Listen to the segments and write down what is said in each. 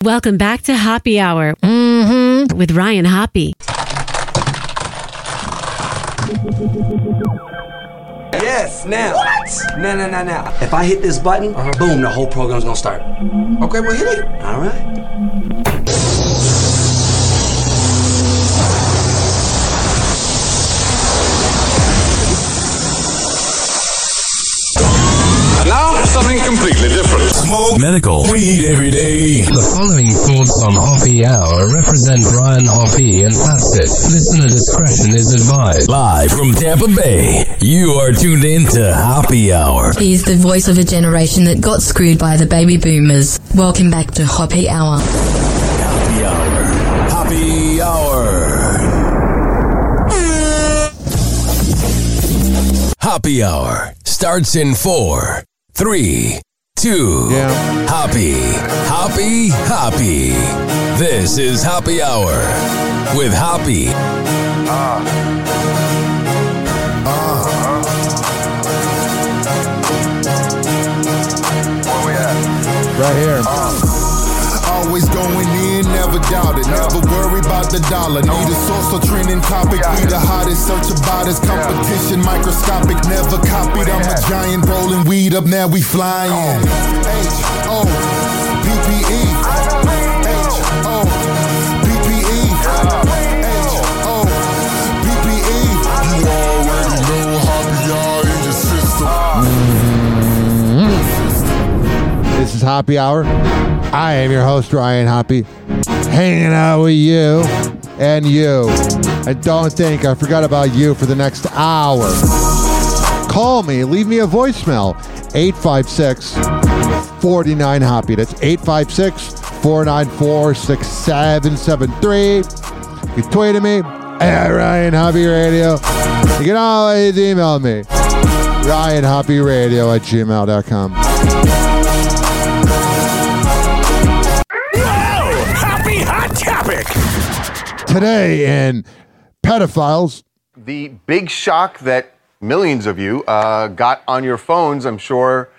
Welcome back to Happy Hour with Ryan Hoppy. Yes, now. What? Now. If I hit this button, boom, the whole program's gonna start. Okay, well, hit it. All right. Now, something completely different. Smoke medical weed every day. The following thoughts on Hoppy Hour represent Ryan Hoppy and Facet. Listener discretion is advised. Live from Tampa Bay, you are tuned in to Happy Hour. He's the voice of a generation that got screwed by the baby boomers. Welcome back to Hoppy Hour. Happy Hour. Happy Hour. Happy Hour starts in 4, 3, 2. Yeah. Happy. This is Happy Hour with Hoppy. Where we at? Right here. Always going in, never doubt it. Never worry about the dollar. Need a source or trending topic. We the hottest, search about us. Competition microscopic, never copied. I'm a giant rolling weed up, now we flying. H-O-P-P-E. H-O-P-P-E. H-O-P-P-E. You already know Happy Hour in your system. This is Happy Hour. I am your host, Ryan Hoppy, hanging out with you and you. And don't think I forgot about you for the next hour. Call me, leave me a voicemail, 856-49-HOPPY. That's 856-494-6773. You tweet at me, at Ryan Hoppy Radio. You can always email me, RyanHoppyRadio@gmail.com. Today in Pedophiles. The big shock that millions of you got on your phones, I'm sure.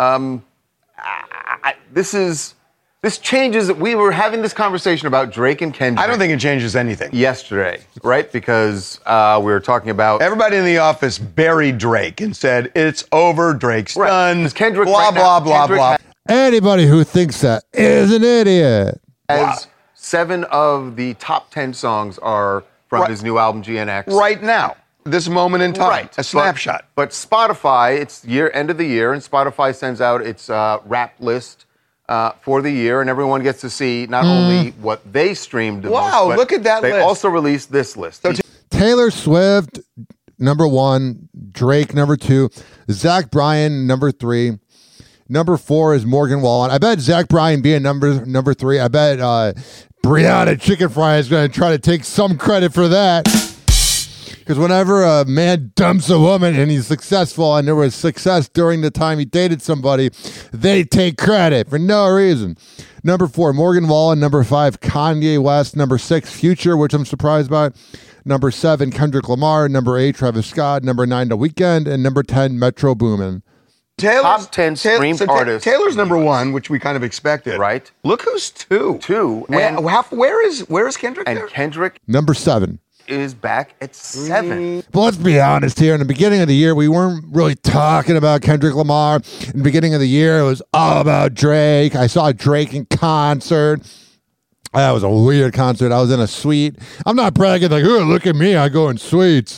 This changes. We were having this conversation about Drake and Kendrick. I don't think it changes anything. Yesterday, right? Because we were talking about... Everybody in the office buried Drake and said, it's over, Drake's done, Kendrick blah, right blah, now, blah, Kendrick blah. Anybody who thinks that is an idiot. As 7 of the top 10 songs are from his new album, GNX. Right now. This moment in time. A snapshot. But Spotify, it's end of the year, and Spotify sends out its rap list for the year, and everyone gets to see not only what they streamed the most, but look at that they list. also released this list. So Taylor Swift, number 1. Drake, number 2. Zach Bryan, number 3. Number 4 is Morgan Wallen. I bet Zach Bryan being number 3. I bet Brianna Chicken Fry is going to try to take some credit for that. Because whenever a man dumps a woman and he's successful and there was success during the time he dated somebody, they take credit for no reason. Number 4, Morgan Wallen. Number 5, Kanye West. Number 6, Future, which I'm surprised by. Number 7, Kendrick Lamar. Number 8, Travis Scott. Number 9, The Weeknd. And number 10, Metro Boomin. Top 10 streamed artists. Taylor's number 1, which we kind of expected. Right. Look who's 2. 2. Where is Kendrick And there? Kendrick Number 7. is back at 7. But let's be honest here. In the beginning of the year, we weren't really talking about Kendrick Lamar. In the beginning of the year, it was all about Drake. I saw Drake in concert. That was a weird concert. I was in a suite. I'm not bragging like, oh, look at me. I go in suites.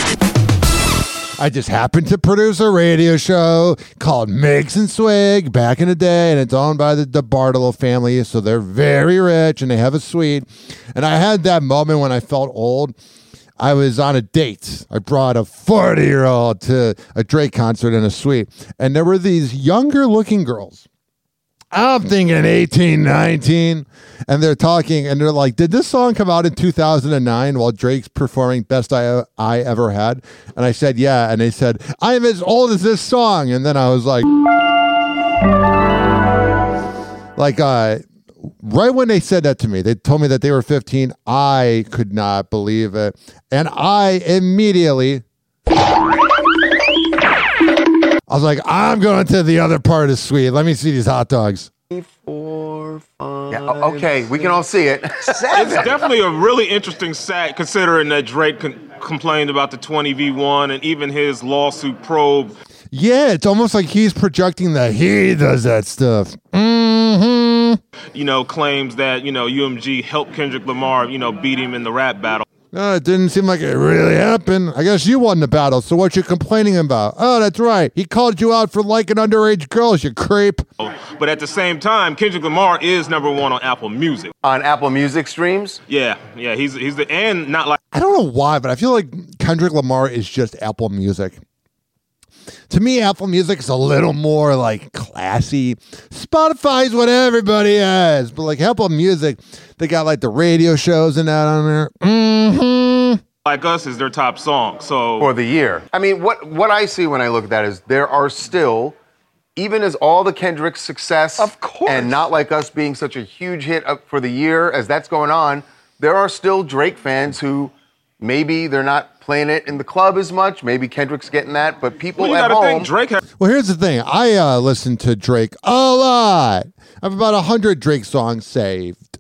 I just happened to produce a radio show called Mix and Swig back in the day, and it's owned by the DeBartolo family, so they're very rich, and they have a suite. And I had that moment when I felt old. I was on a date. I brought a 40-year-old to a Drake concert in a suite, and there were these younger-looking girls. I'm thinking 18, 19, and they're talking, and they're like, did this song come out in 2009 while Drake's performing Best I Ever Had? And I said, yeah, and they said, I am as old as this song, and then I was like, right when they said that to me, they told me that they were 15, I could not believe it, and I immediately... I was like, I'm going to the other part of the suite. Let me see these hot dogs. 4, 5. Yeah, okay, we can all see it. 7. It's definitely a really interesting stat considering that Drake complained about the 20v1 and even his lawsuit probe. Yeah, it's almost like he's projecting that he does that stuff. Claims that, UMG helped Kendrick Lamar, beat him in the rap battle. No, it didn't seem like it really happened. I guess you won the battle, so what you complaining about? Oh, that's right. He called you out for liking underage girls, you creep. But at the same time, Kendrick Lamar is #1 on Apple Music. On Apple Music streams? Yeah, he's and not like... I don't know why, but I feel like Kendrick Lamar is just Apple Music. To me, Apple Music is a little more like classy. Spotify's what everybody has, but like Apple Music, they got like the radio shows and that on there. Like Us is their top song, so for the year. I mean, what I see when I look at that is there are still, even as all the Kendrick success, of course, and Not Like Us being such a huge hit for the year as that's going on, there are still Drake fans who maybe they're not playing it in the club as much. Maybe Kendrick's getting that, but people at home. Well, here's the thing. I listen to Drake a lot. I have about 100 Drake songs saved.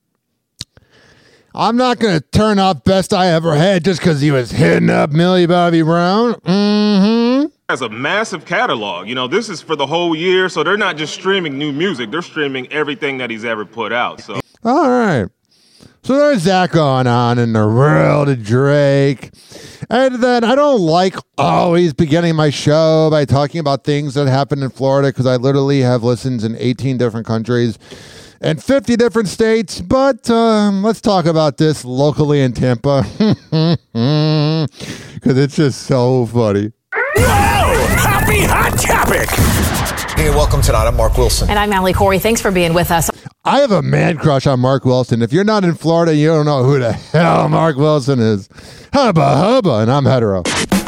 I'm not going to turn off Best I Ever Had just because he was hitting up Millie Bobby Brown. Has a massive catalog. This is for the whole year, so they're not just streaming new music. They're streaming everything that he's ever put out. So all right. So there's that going on in the world of Drake. And then I don't like always beginning my show by talking about things that happen in Florida because I literally have listens in 18 different countries and 50 different states. But let's talk about this locally in Tampa because it's just so funny. Whoa! Happy hot topic! Hey, welcome tonight. I'm Mark Wilson. And I'm Allie Corey. Thanks for being with us. I have a man crush on Mark Wilson. If you're not in Florida, you don't know who the hell Mark Wilson is. Hubba hubba, and I'm hetero.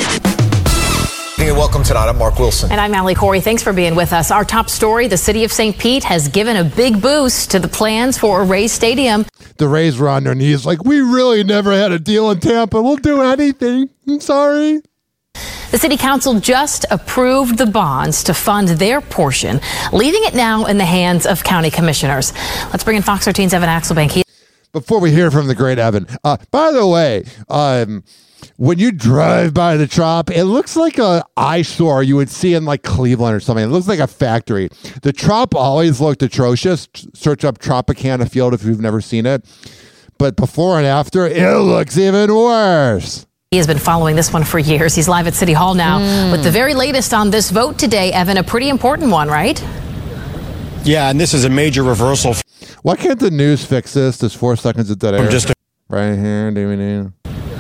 Hey, welcome tonight. I'm Mark Wilson. And I'm Allie Corey. Thanks for being with us. Our top story, the city of St. Pete has given a big boost to the plans for a Rays stadium. The Rays were on their knees like, we really never had a deal in Tampa. We'll do anything. I'm sorry. The city council just approved the bonds to fund their portion, leaving it now in the hands of county commissioners. Let's bring in Fox 13's Evan Axelbank. Before we hear from the great Evan, by the way, when you drive by the Trop, it looks like an eyesore you would see in like Cleveland or something. It looks like a factory. The Trop always looked atrocious. Search up Tropicana Field if you've never seen it. But before and after, it looks even worse. He has been following this one for years. He's live at City Hall now with the very latest on this vote today. Evan, a pretty important one, right? Yeah, and this is a major reversal. Why can't the news fix this? There's 4 seconds of dead air. Right here, DVD.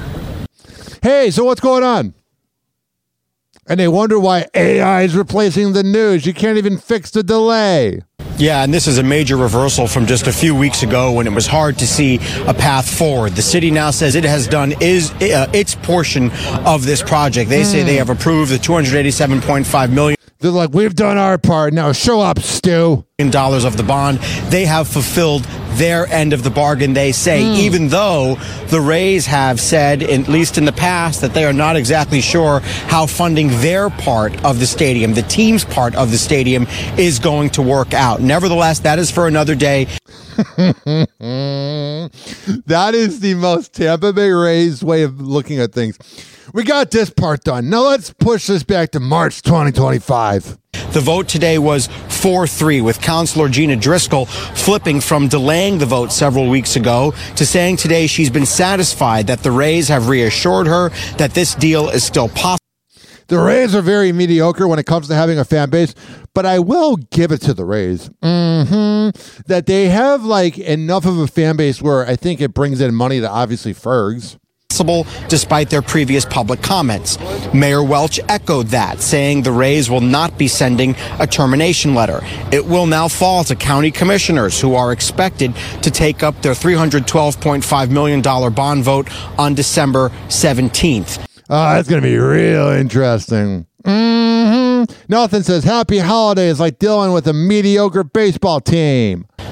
Hey, so what's going on? And they wonder why AI is replacing the news. You can't even fix the delay. Yeah, and this is a major reversal from just a few weeks ago when it was hard to see a path forward. The city now says it has done its portion of this project. They say they have approved the $287.5 million. They're like, we've done our part. Now show up, Stu. $1 of the bond. They have fulfilled their end of the bargain, they say, even though the Rays have said, at least in the past, that they are not exactly sure how funding their part of the stadium, the team's part of the stadium, is going to work out. Nevertheless, that is for another day. That is the most Tampa Bay Rays way of looking at things. We got this part done. Now let's push this back to March 2025. The vote today was 4-3, with Councilor Gina Driscoll flipping from delaying the vote several weeks ago to saying today she's been satisfied that the Rays have reassured her that this deal is still possible. The Rays are very mediocre when it comes to having a fan base, but I will give it to the Rays. That they have like enough of a fan base where I think it brings in money to obviously Fergs. Despite their previous public comments. Mayor Welch echoed that, saying the Rays will not be sending a termination letter. It will now fall to county commissioners, who are expected to take up their $312.5 million bond vote on December 17th. Oh, that's going to be real interesting. Nothing says happy holidays like dealing with a mediocre baseball team.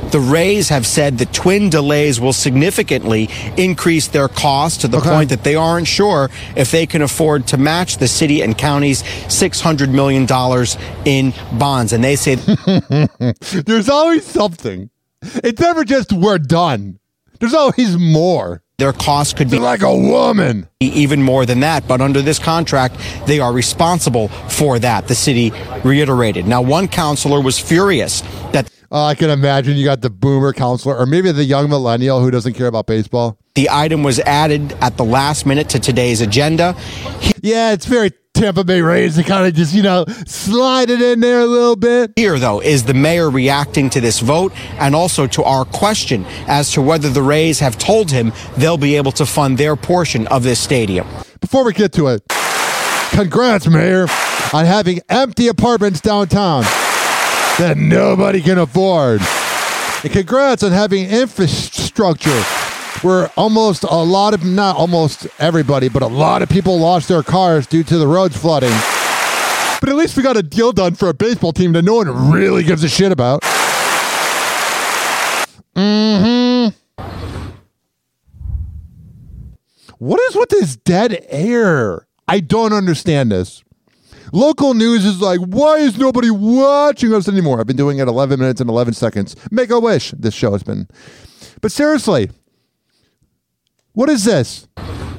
The Rays have said the twin delays will significantly increase their cost to the point that they aren't sure if they can afford to match the city and county's $600 million in bonds. And they say there's always something. It's never just we're done. There's always more. Their cost could be like a woman. Even more than that. But under this contract, they are responsible for that, the city reiterated. Now, one counselor was furious that I can imagine you got the boomer counselor or maybe the young millennial who doesn't care about baseball. The item was added at the last minute to today's agenda. Yeah, it's very Tampa Bay Rays to kind of just, slide it in there a little bit. Here, though, is the mayor reacting to this vote and also to our question as to whether the Rays have told him they'll be able to fund their portion of this stadium. Before we get to it, congrats, Mayor, on having empty apartments downtown that nobody can afford. And congrats on having infrastructure where not almost everybody, but a lot of people lost their cars due to the roads flooding. But at least we got a deal done for a baseball team that no one really gives a shit about. What is with this dead air? I don't understand this. Local news is like, why is nobody watching us anymore? I've been doing it 11 minutes and 11 seconds. Make a wish. This show has been. But seriously, what is this?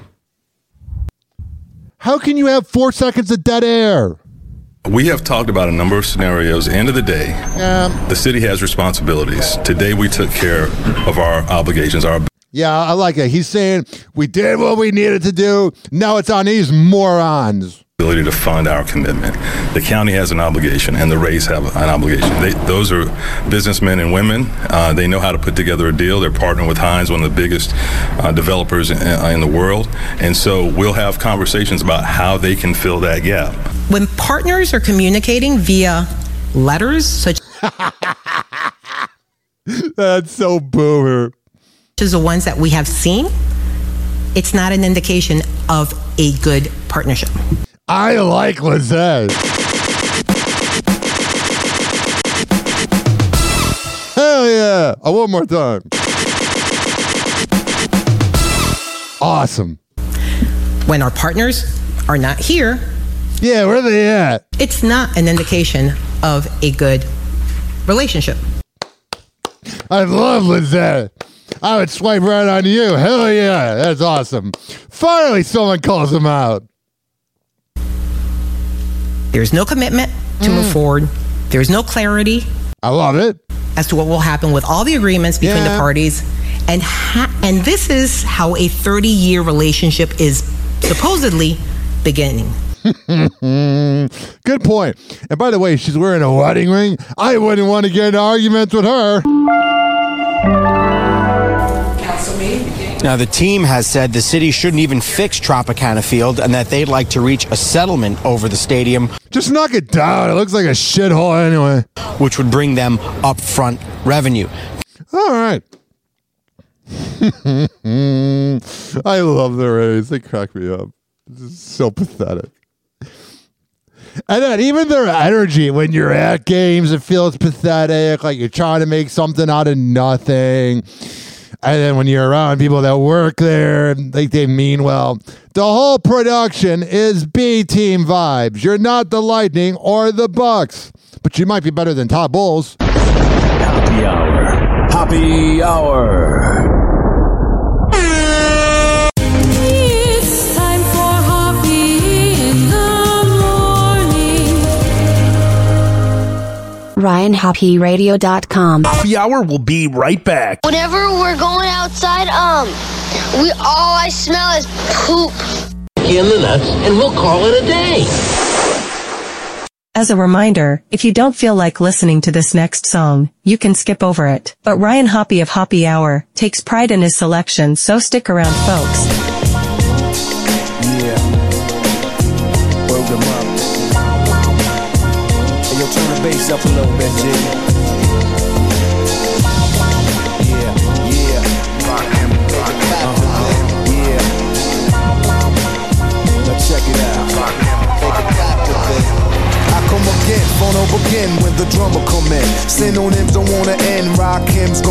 How can you have 4 seconds of dead air? We have talked about a number of scenarios. End of the day, the city has responsibilities. Today we took care of our obligations. Yeah, I like it. He's saying we did what we needed to do. Now it's on these morons. Ability to fund our commitment. The county has an obligation, and the Rays have an obligation. Those are businessmen and women. They know how to put together a deal. They're partnering with Hines, one of the biggest developers in the world. And so we'll have conversations about how they can fill that gap. When partners are communicating via letters, such that's so boomer, as the ones that we have seen, it's not an indication of a good partnership. I like Lizette. Hell yeah. One more time. Awesome. When our partners are not here. Yeah, where are they at? It's not an indication of a good relationship. I love Lizette. I would swipe right on you. Hell yeah. That's awesome. Finally, someone calls him out. There's no commitment to move forward. There's no clarity. I love it. As to what will happen with all the agreements between the parties. And this is how a 30-year relationship is supposedly beginning. Good point. And by the way, she's wearing a wedding ring. I wouldn't want to get into arguments with her. Now, the team has said the city shouldn't even fix Tropicana Field and that they'd like to reach a settlement over the stadium. Just knock it down. It looks like a shithole anyway. Which would bring them upfront revenue. All right. I love the Rays. They crack me up. This is so pathetic. And then even their energy when you're at games, it feels pathetic. Like you're trying to make something out of nothing. And then when you're around people that work there, they mean well. The whole production is B-team vibes. You're not the Lightning or the Bucks, but you might be better than Todd Bowles. Happy Hour. Happy Hour. It's time for Hoppy in the morning. RyanHoppyRadio.com. Happy Hour will be right back. Whenever we're going outside, all I smell is poop. In the nuts, and we'll call it a day. As a reminder, if you don't feel like listening to this next song, you can skip over it. But Ryan Hoppy of Hoppy Hour takes pride in his selection, so stick around, folks. Yeah. Woke them up. Hey, yo, turn the bass up a little bit, Jiggy. Check it out. I come again, phone up again when the drummer come in. Synonyms don't wanna end, rock hymns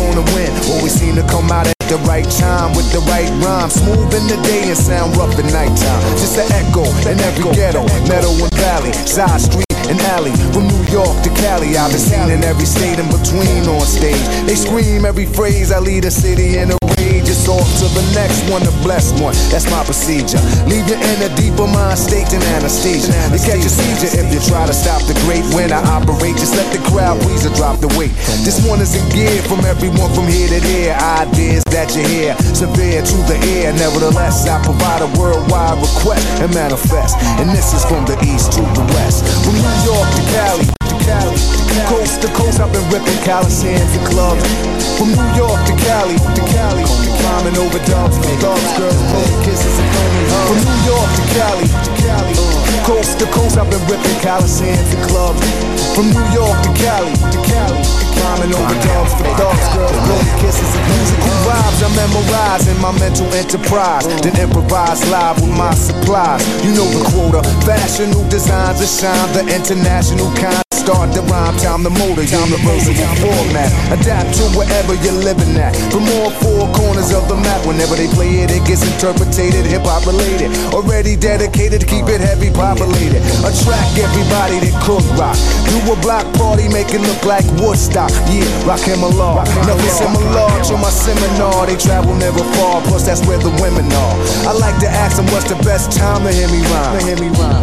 mean to come out at the right time with the right rhyme. Smooth in the day and sound rough at nighttime. Just an echo in every ghetto, meadow and valley, side street and alley. From New York to Cali, I've been seen in every state in between on stage. They scream every phrase, I lead a city in a rage. It's off to the next one, the blessed one. That's my procedure. Leave you in a deeper mind state than anesthesia. You catch a seizure if you try to stop the great when I operate. Just let the crowd please or drop the weight. This one is in gear from everyone from here to there. Ideas that you hear, severe to the ear. Nevertheless, I provide a worldwide request and manifest. And this is from the east to the west. From New York to Cali, coast to coast, I've been ripping Coliseums and clubs. From New York to Cali, climbing over dogs, girls, blowing kisses and throwing hugs. From New York to Cali, coast to coast, I've been ripping Coliseums and clubs. From New York to Cali, climbing over dogs, girls, blowing kisses and musical vibes. I memorize in my mental enterprise, then improvise live with my supplies. You know the quota, fashion, new designs that shine, the international kind. Start the rhyme, time the motor, universal format. Adapt to wherever you're living at. From all four corners of the map, whenever they play it, it gets interpreted, hip-hop related. Already dedicated to keep it heavy populated. Attract everybody that could rock. Do a block party, make it look like Woodstock. Yeah, rock him a law. Nothing similar to my seminar. They travel never far, plus that's where the women are. I like to ask them what's the best time to hear me rhyme.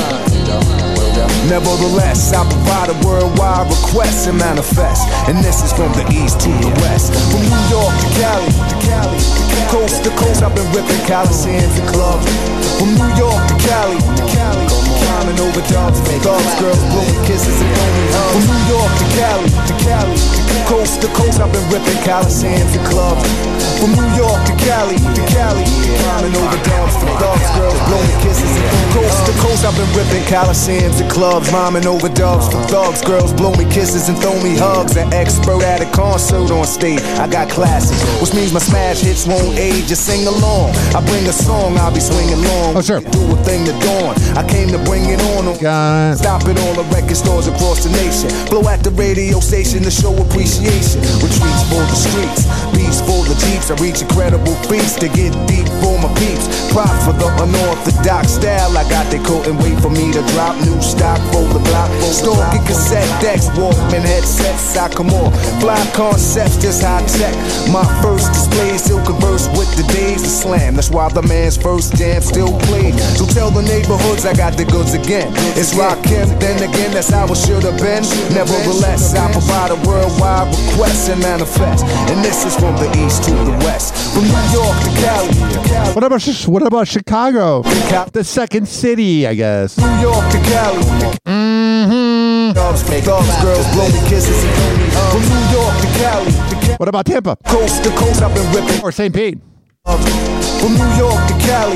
Nevertheless, I provide a worldwide request and manifest. And this is from the east to the west. From New York to Cali, coast to coast, I've been ripping Coliseums and clubs. From New York to Cali, climbing over dogs, girls, blowing kisses and throwing hugs. From New York to Cali, coast to coast, I've been ripping Coliseums and clubs. From New York to Cali, climbing over dogs, girls, blowing kisses and throwing hugs. Coast to coast, I've been ripping Coliseums and clubs, rhyming over dogs for thugs, girls blow me kisses and throw me hugs. An expert at a concert on stage, I got classics, which means my smash hits won't age. Just sing along, I bring a song, I'll be swinging long. Oh, sure. Do a thing to dawn, I came to bring it on. Stop it all the record stores across the nation. Blow at the radio station to show appreciation. Retreats for the streets, beats for the jeeps. I reach incredible feats to get deep for my peeps. Prop for the unorthodox style I got, they couldn't wait for me to drop new stock for the block. Stalking cassette decks, Walkman headsets, I come on. Fly concepts, just high tech. My first display still converse with the days of slam. That's why the man's first jam still played. So tell the neighborhoods I got the goods again. It's Rakim, then again, that's how it should have been. Nevertheless, I provide a worldwide request and manifest. And this is from the east to the west. From New York to Cali. What about Chicago? The second city, I guess. New York to Cali. Dogs, girls, blowing kisses and throw me hugs. From New York to Cali. What about Tampa? Coast to coast, I've been ripping. Or St. Pete. From New York to Cali,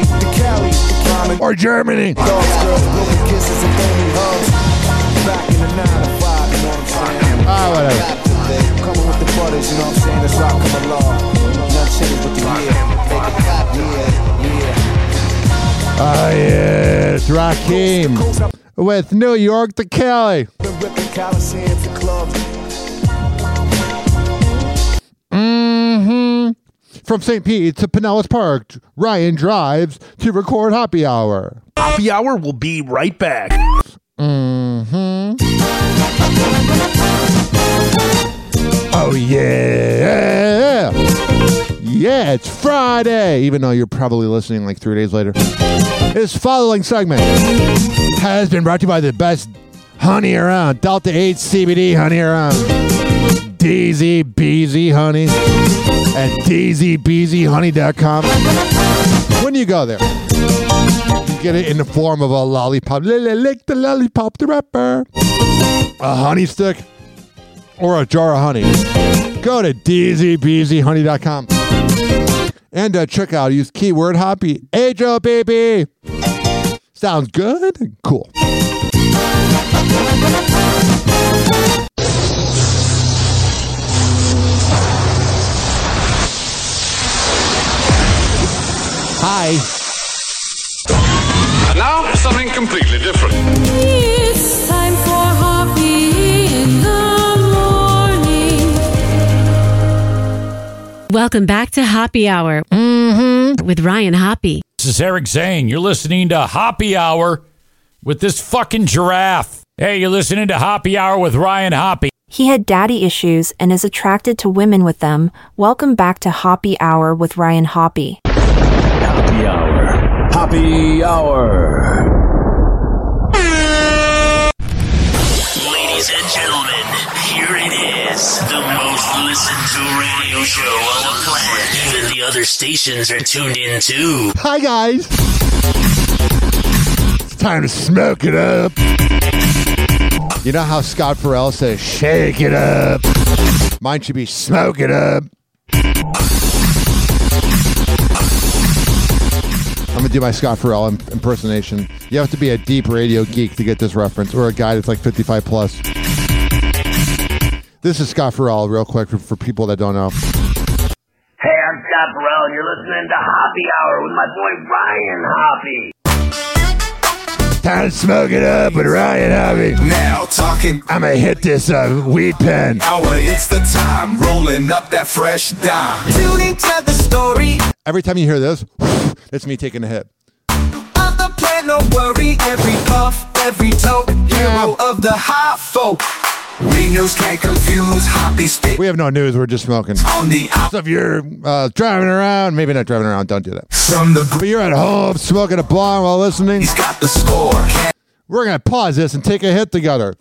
or Germany. Dogs, girls, blowing kisses and throw me hugs. Back in the 9 to 5, you know what I'm saying? Whatever. Coming with the butters, you know what I'm saying? It's rock come along. Nothing changes with the year. It's Rakim with New York to Cali. From St. Pete to Pinellas Park, Ryan drives to record Happy Hour. Happy Hour will be right back. Oh, yeah. Yeah, it's Friday, even though you're probably listening like 3 days later. This following segment has been brought to you by the best honey around, Delta 8 CBD honey around. DZ Beezy Honey at dzbeezyhoney.com. When you go there, you get it in the form of a lollipop. Lick the lollipop, the rapper. A honey stick or a jar of honey. Go to dzbeezyhoney.com and check out, use keyword Hoppy, HOPP. Sounds good? Cool. Hi. And now, something completely different. It's time for Hoppy in the morning. Welcome back to Happy Hour with Ryan Hoppy. This is Eric Zane. You're listening to Happy Hour with this fucking giraffe. Hey, you're listening to Happy Hour with Ryan Hoppy. He had daddy issues and is attracted to women with them. Welcome back to Happy Hour with Ryan Hoppy. Happy Hour. Happy Hour. Ladies and gentlemen, here it is. The most listened to radio show on the planet. Even the other stations are tuned in too. Hi, guys. It's time to smoke it up. You know how Scott Farrell says, shake it up? Mine should be smoke it up. I'm going to do my Scott Farrell impersonation. You have to be a deep radio geek to get this reference, or a guy that's like 55 plus. This is Scott Farrell, real quick, for people that don't know. Hey, I'm Scott Farrell, and you're listening to Happy Hour with my boy Ryan Hoppy. Time to smoke it up with Ryan Hoppy. Now talking. I'm going to hit this weed pen. It's the time, rolling up that fresh dime. Tuning to the story. Every time you hear this, it's me taking a hit. Of the plan, no worry. Every puff, every toke. Hero of the hot folk. We news can't confuse Hoppy speak. We have no news. We're just smoking. On the so if you're driving around, maybe not driving around, don't do that. But you're at home smoking a blunt while listening. He's got the score. We're going to pause this and take a hit together.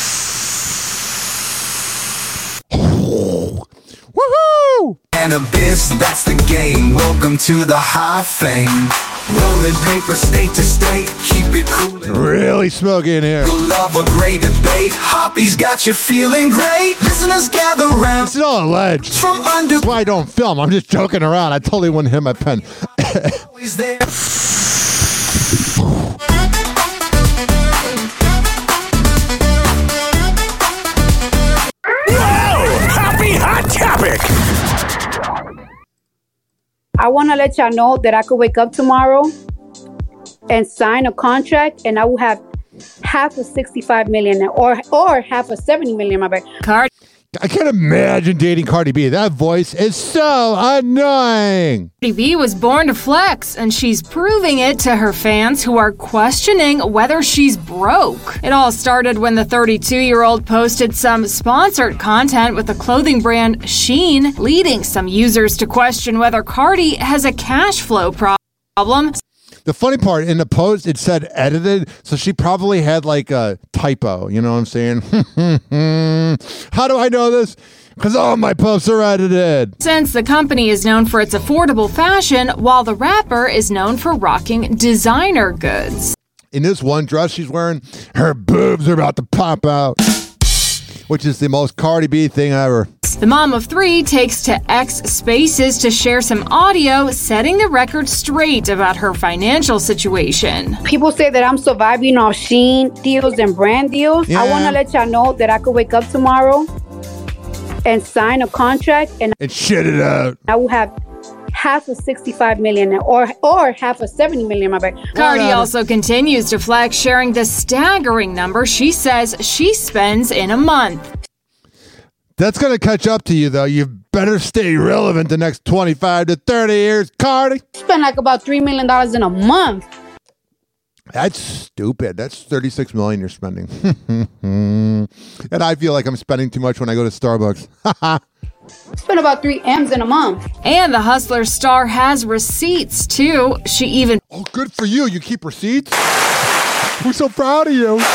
Woohoo! Cannabis, that's the game. Welcome to the high fame. Rolling paper state to state. Keep it cool. Really smoky in here. You'll love a great debate. Hoppy's got you feeling great. Listeners gather round. This is all alleged. That's why I don't film. I'm just joking around. I totally wouldn't hit my pen. Always there. Hot topic. I want to let y'all know that I could wake up tomorrow and sign a contract, and I will have half of 65 million or half of 70 million. My bad. I can't imagine dating Cardi B. That voice is so annoying. Cardi B was born to flex, and she's proving it to her fans who are questioning whether she's broke. It all started when the 32-year-old posted some sponsored content with the clothing brand Shein, leading some users to question whether Cardi has a cash flow problem. The funny part, in the post, it said edited, so she probably had like a typo, you know what I'm saying? How do I know this? Because all my posts are edited. Since the company is known for its affordable fashion, while the rapper is known for rocking designer goods. In this one dress she's wearing, her boobs are about to pop out, which is the most Cardi B thing ever. The mom of three takes to X Spaces to share some audio, setting the record straight about her financial situation. People say that I'm surviving off Shein deals and brand deals. Yeah. I want to let y'all know that I could wake up tomorrow and sign a contract, and shit it out. I will have half of 65 million or half of 70 million. My bad. Cardi also continues to flex, sharing the staggering number she says she spends in a month. That's going to catch up to you, though. You better stay relevant the next 25 to 30 years, Cardi. Spend like about $3 million in a month. That's stupid. That's $36 million you're spending. And I feel like I'm spending too much when I go to Starbucks. Spend about 3 M's in a month. And the Hustler star has receipts, too. She even... Oh, good for you. You keep receipts? We're so proud of you.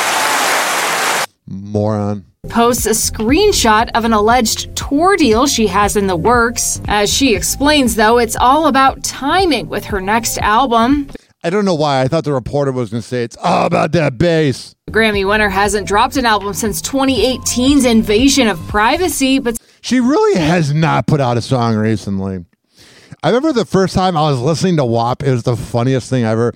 Moron. Posts a screenshot of an alleged tour deal she has in the works. As she explains, though, it's all about timing with her next album. I don't know why. I thought the reporter was going to say it's all about that bass. The Grammy winner hasn't dropped an album since 2018's Invasion of Privacy, but she really has not put out a song recently. I remember the first time I was listening to WAP, it was the funniest thing ever.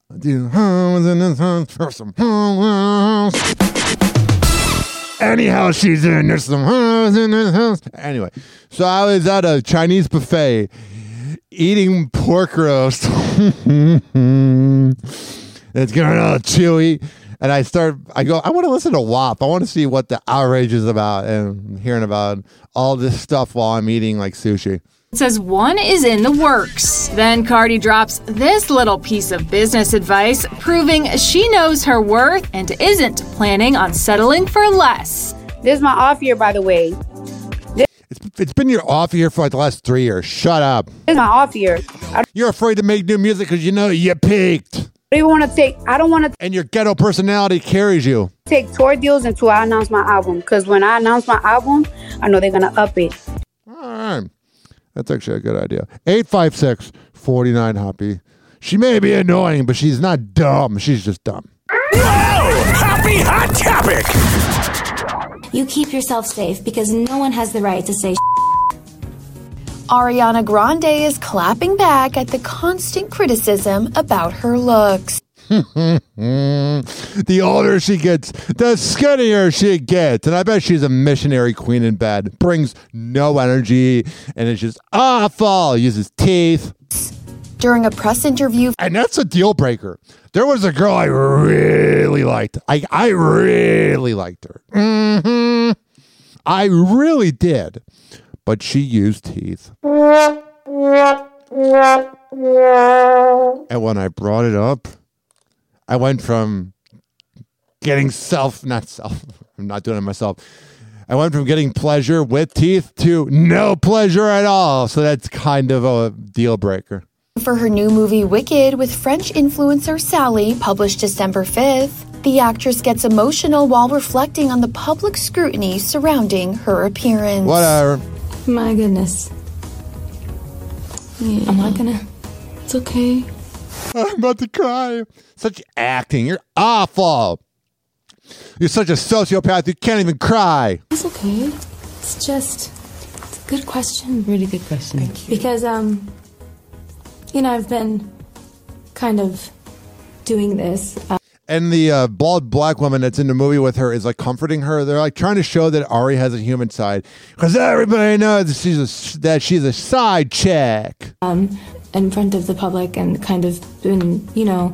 Anyhow, she's in. There's some in this house. Anyway, so I was at a Chinese buffet eating pork roast. It's getting all chewy. And I go, I want to listen to WAP. I want to see what the outrage is about and hearing about all this stuff while I'm eating like sushi. says one is in the works. Then Cardi drops this little piece of business advice, proving she knows her worth and isn't planning on settling for less. This is my off year, by the way. It's been your off year for like the last 3 years. Shut up. This is my off year. You're afraid to make new music because you know you peaked. I don't want to. And your ghetto personality carries you. Take tour deals until I announce my album. Because when I announce my album, I know they're going to up it. All right. That's actually a good idea. 856-49-HOPPY. She may be annoying, but she's not dumb. She's just dumb. Whoa! Happy Hot Topic! You keep yourself safe because no one has the right to say Ariana Grande is clapping back at the constant criticism about her looks. The older she gets, the skinnier she gets. And I bet she's a missionary queen in bed. Brings no energy and is just awful. Uses teeth. During a press interview. And that's a deal breaker. There was a girl I really liked. I really liked her. Mm-hmm. I really did. But she used teeth. And when I brought it up, I went from getting I'm not doing it myself. I went from getting pleasure with teeth to no pleasure at all. So that's kind of a deal breaker. For her new movie Wicked with French influencer Sally, published December 5th, the actress gets emotional while reflecting on the public scrutiny surrounding her appearance. Whatever. My goodness. Yeah. I'm not gonna. It's okay. I'm about to cry. Such acting. You're awful. You're such a sociopath. You can't even cry. It's okay. It's a good question. Really good question. Thank you. Because, I've been kind of doing this. And the bald black woman that's in the movie with her is like comforting her. They're like trying to show that Ari has a human side because everybody knows that she's a side chick. In front of the public and kind of been,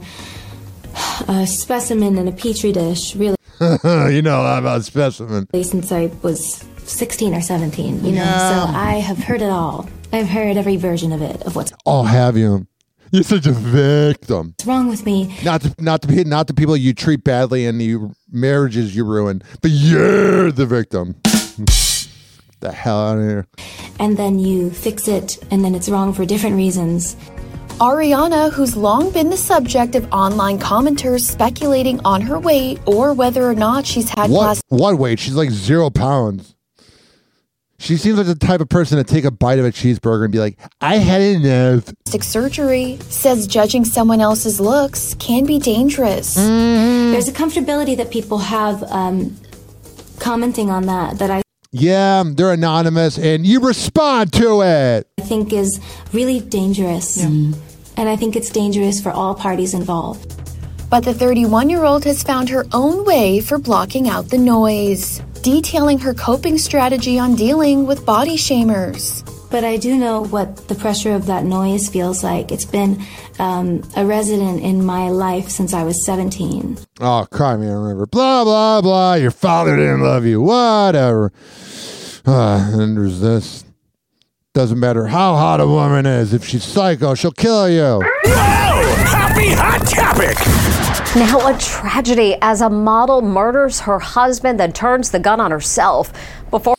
a specimen in a petri dish, really. You know a lot about specimen. Since I was 16 or 17, so I have heard it all. I've heard every version of it, of what's. Oh, have you? You're such a victim. What's wrong with me? Not the people you treat badly and the marriages you ruin, but you're the victim. The hell out of here. And then you fix it, and then it's wrong for different reasons. Ariana, who's long been the subject of online commenters speculating on her weight or whether or not she's had what weight? She's like 0 pounds. She seems like the type of person to take a bite of a cheeseburger and be like, I had enough. Plastic surgery, says judging someone else's looks can be dangerous. There's a comfortability that people have commenting on that I... Yeah, they're anonymous and you respond to it. I think is really dangerous. Yeah. And I think it's dangerous for all parties involved. But the 31-year-old has found her own way for blocking out the noise, detailing her coping strategy on dealing with body shamers. But I do know what the pressure of that noise feels like. It's been a resident in my life since I was 17. Oh, cry me a river. Blah, blah, blah. Your father didn't love you. Whatever. And there's this. Doesn't matter how hot a woman is. If she's psycho, she'll kill you. Whoa! Happy Hot Topic! Now a tragedy as a model murders her husband, then turns the gun on herself before...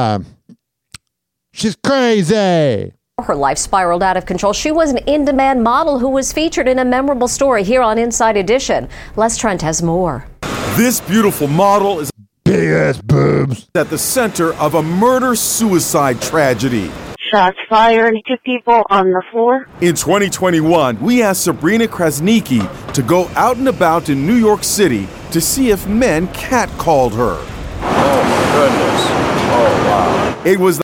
She's crazy. Her life spiraled out of control. She was an in-demand model who was featured in a memorable story here on Inside Edition. Les Trent has more. This beautiful model is big-ass boobs at the center of a murder-suicide tragedy. Shots fired to people on the floor. In 2021, we asked Sabrina Krasnicki to go out and about in New York City to see if men catcalled her. Oh, my goodness. Oh, wow. It was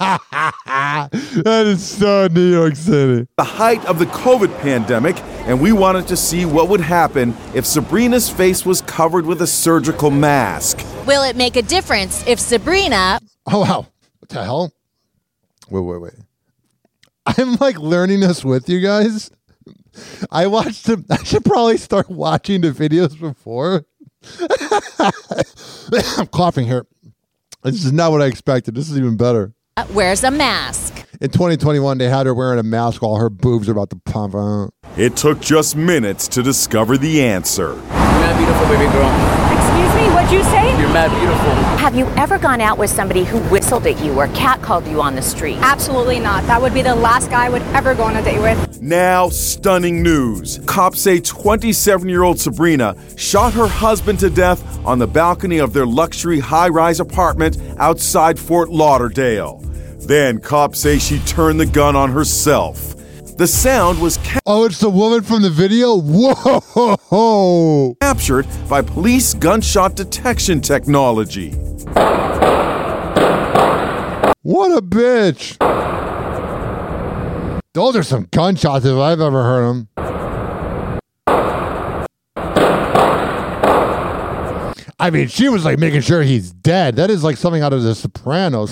that is so New York City. The height of the COVID pandemic, and we wanted to see what would happen if Sabrina's face was covered with a surgical mask. Will it make a difference if Sabrina... Oh, wow. What the hell? Wait. I'm like learning this with you guys. I watched them. I should probably start watching the videos before. I'm coughing here. This is not what I expected. This is even better. Wears a mask. In 2021, they had her wearing a mask while her boobs are about to pump out. It took just minutes to discover the answer. You're mad beautiful, baby girl. Excuse me, what'd you say? You're mad beautiful. Have you ever gone out with somebody who whistled at you or catcalled you on the street? Absolutely not. That would be the last guy I would ever go on a date with. Now, stunning news. Cops say 27-year-old Sabrina shot her husband to death on the balcony of their luxury high-rise apartment outside Fort Lauderdale. Then cops say she turned the gun on herself. The sound was it's the woman from the video? Whoa! Captured by police gunshot detection technology. What a bitch! Those are some gunshots if I've ever heard them. I mean, she was like making sure he's dead. That is like something out of The Sopranos.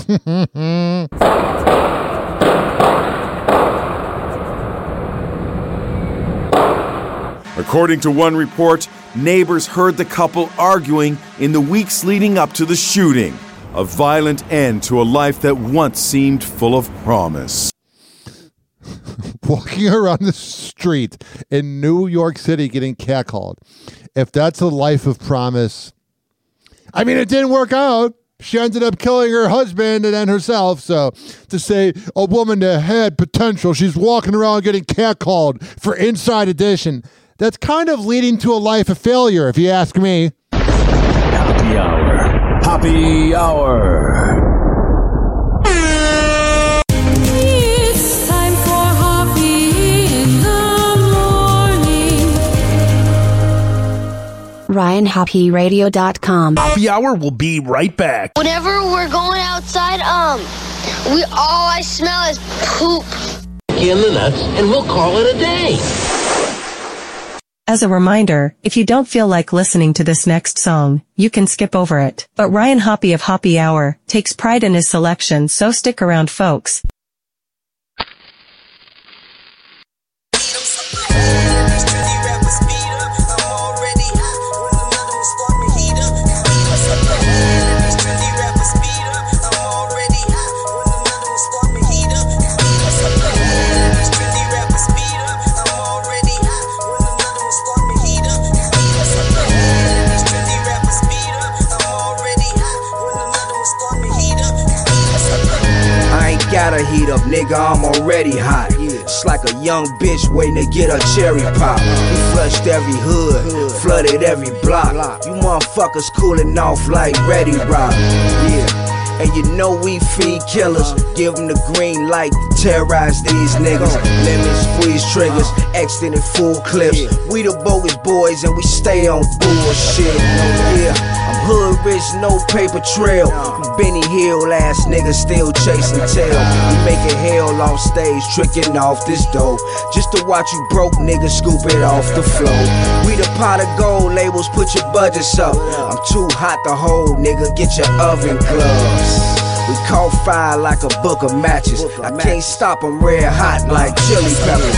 According to one report, neighbors heard the couple arguing in the weeks leading up to the shooting. A violent end to a life that once seemed full of promise. Walking around the street in New York City getting catcalled. If that's a life of promise, I mean, it didn't work out. She ended up killing her husband and then herself. So to say a woman that had potential, she's walking around getting catcalled for Inside Edition, that's kind of leading to a life of failure, if you ask me. Happy Hour. Happy Hour. It's time for Hoppy in the morning. RyanHoppyRadio.com. Happy Hour will be right back. Whenever we're going outside, all I smell is poop. In the nuts, and we'll call it a day. As a reminder, if you don't feel like listening to this next song, you can skip over it. But Ryan Hoppy of Hoppy Hour takes pride in his selection, so stick around, folks. Gotta heat up, nigga, I'm already hot. It's like a young bitch waiting to get her cherry pop. We flushed every hood, flooded every block. You motherfuckers cooling off like Ready Rock. Yeah, and you know we feed killers. Give them the green light to terrorize these niggas. Lemon squeeze triggers, extended full clips. We the bogus boys and we stay on bullshit. Yeah, I'm hood rich, no paper trail. Benny Hill ass niggas still chasing tail. We making hell on stage, tricking off this dough. Just to watch you broke niggas scoop it off the floor. We the pot of gold labels, put your budgets up. I'm too hot to hold, nigga, get your oven gloves. We caught fire like a book of matches. I can't stop them red hot like chili peppers.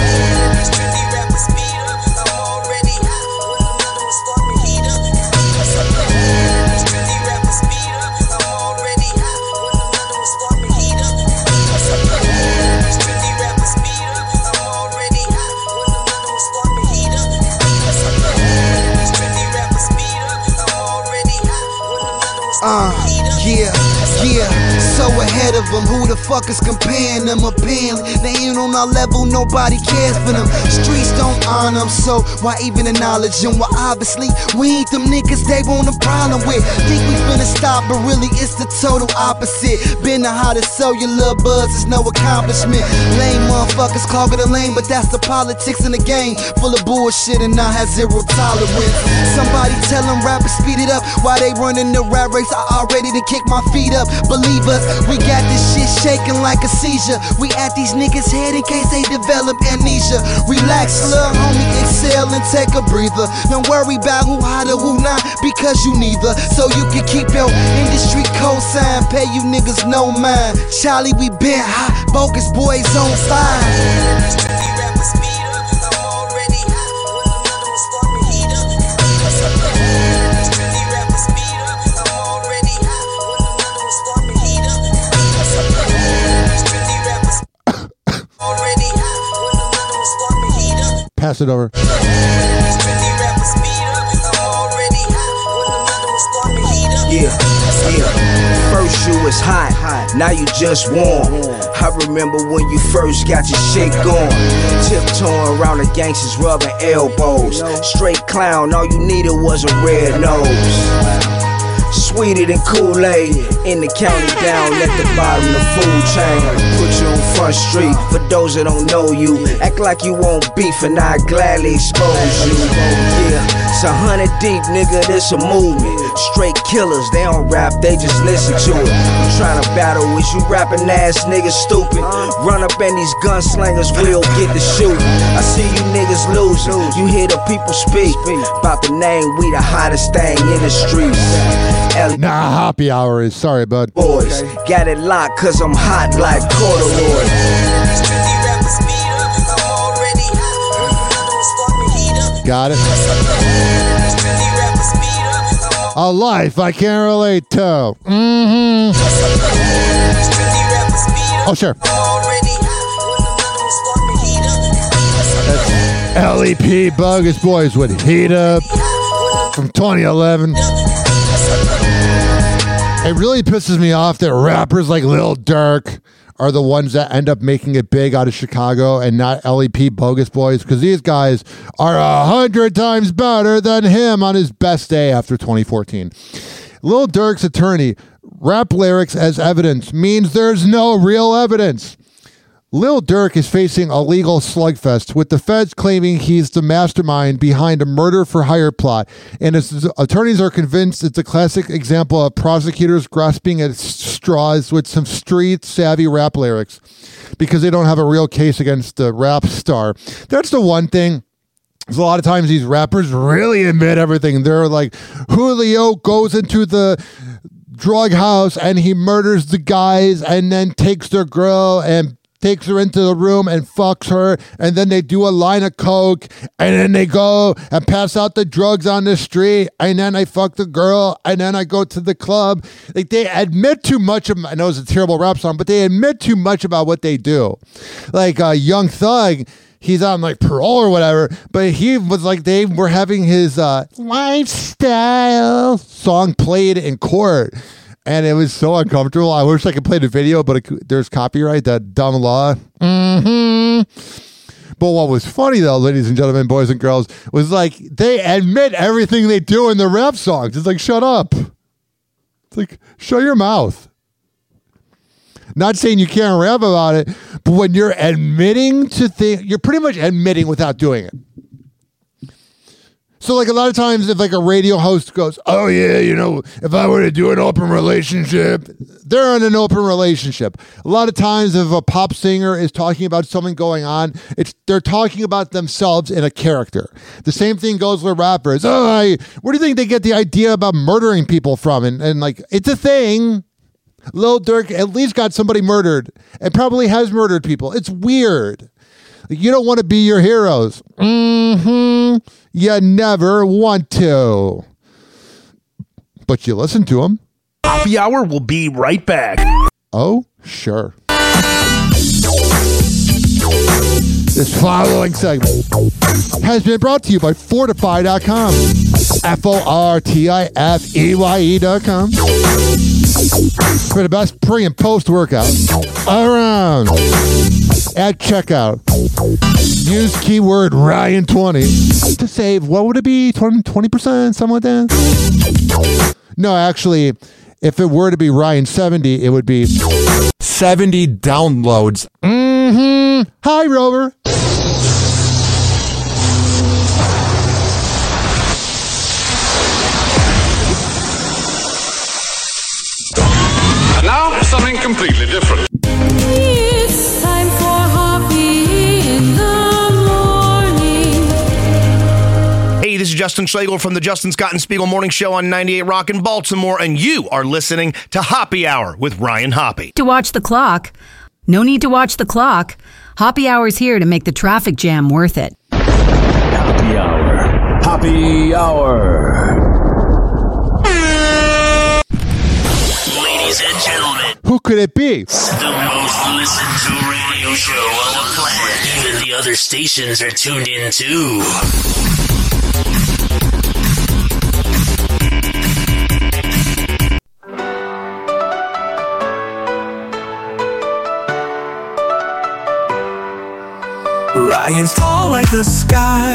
Yeah, so ahead of them, who the fuck is comparing them? Apparently, they ain't on our level, nobody cares for them. Streets don't honor them, so why even acknowledge them? Well, obviously, we ain't them niggas they want a problem with. Think we finna stop, but really it's the total opposite. Been the hottest cellular buzz, is no accomplishment. Lame motherfuckers clogging the lane, but that's the politics in the game. Full of bullshit and I have zero tolerance. Somebody tell them rappers speed it up while they running the rap race. I already to kick my feet up. Believe us, we got this shit shaking like a seizure. We at these niggas' head in case they develop amnesia. Relax, little homie, exhale and take a breather. Don't worry about who hot or who not, because you neither. So you can keep your industry cosign, pay you niggas no mind. Charlie, we been hot, bogus boys on fire. Pass it over. Yeah. First you was hot, now you just warm. I remember when you first got your shit going. Tiptoeing around the gangsters, rubbing elbows. Straight clown, all you needed was a red nose. Sweeter than Kool-Aid, in the county down at the bottom of the food chain. Put you on Front Street, for those that don't know you. Act like you won't beef and I gladly expose you. Yeah, it's 100 deep, nigga, this a movement. Straight killers, they don't rap, they just listen to it. I'm trying to battle with you rapping ass niggas stupid. Run up in these gunslingers, we'll get the shooting. I see you niggas losing, you hear the people speak about the name, we the hottest thing in the streets. Nah, happy hour is sorry, bud. Boys, got it locked cause I'm hot like corduroy. Got it. A life I can't relate to. Mm-hmm. Oh, sure. That's LEP Bogus Boys with Heat Up from 2011. It really pisses me off that rappers like Lil Durk are the ones that end up making it big out of Chicago and not LEP Bogus Boys, because these guys are 100 times better than him on his best day after 2014. Lil Durk's attorney, rap lyrics as evidence means there's no real evidence. Lil Durk is facing a legal slugfest with the feds claiming he's the mastermind behind a murder-for-hire plot, and his attorneys are convinced it's a classic example of prosecutors grasping at straws with some street-savvy rap lyrics because they don't have a real case against the rap star. That's the one thing. A lot of times these rappers really admit everything. They're like, Julio goes into the drug house and he murders the guys and then takes their girl and takes her into the room and fucks her, and then they do a line of coke, and then they go and pass out the drugs on the street, and then I fuck the girl, and then I go to the club. Like, they admit too much of, I know it's a terrible rap song, but they admit too much about what they do. Like Young Thug, he's on like parole or whatever, but he was like, they were having his lifestyle song played in court. And it was so uncomfortable. I wish I could play the video, but there's copyright, that dumb law. Mm-hmm. But what was funny, though, ladies and gentlemen, boys and girls, was like they admit everything they do in the rap songs. It's like, shut up. It's like, shut your mouth. Not saying you can't rap about it, but when you're admitting to things, you're pretty much admitting without doing it. So, like, a lot of times if, like, a radio host goes, oh, yeah, you know, if I were to do an open relationship, they're in an open relationship. A lot of times if a pop singer is talking about something going on, they're talking about themselves in a character. The same thing goes with rappers. Oh, where do you think they get the idea about murdering people from? And like, it's a thing. Lil Durk at least got somebody murdered and probably has murdered people. It's weird. You don't want to be your heroes. Mm-hmm. You never want to. But you listen to them. Happy Hour will be right back. Oh, sure. This following segment has been brought to you by Fortify.com. FORTIFEYE.com. For the best pre- and post-workout around. At checkout, use keyword Ryan20 to save, what would it be, 20%, something like that? No, actually, if it were to be Ryan70, it would be 70 downloads. Mm-hmm. Hi, Rover. And now, something completely different. It's time for Hoppy in the morning. Hey, this is Justin Schlegel from the Justin Scott and Spiegel Morning Show on 98 Rock in Baltimore, and you are listening to Hoppy Hour with Ryan Hoppy. To watch the clock. No need to watch the clock. Hoppy Hour's here to make the traffic jam worth it. Hoppy Hour. Hoppy Hour. Ladies and gentlemen, who could it be? The most listened to radio show on the planet. Even the other stations are tuned in too. Ryan's tall like the sky,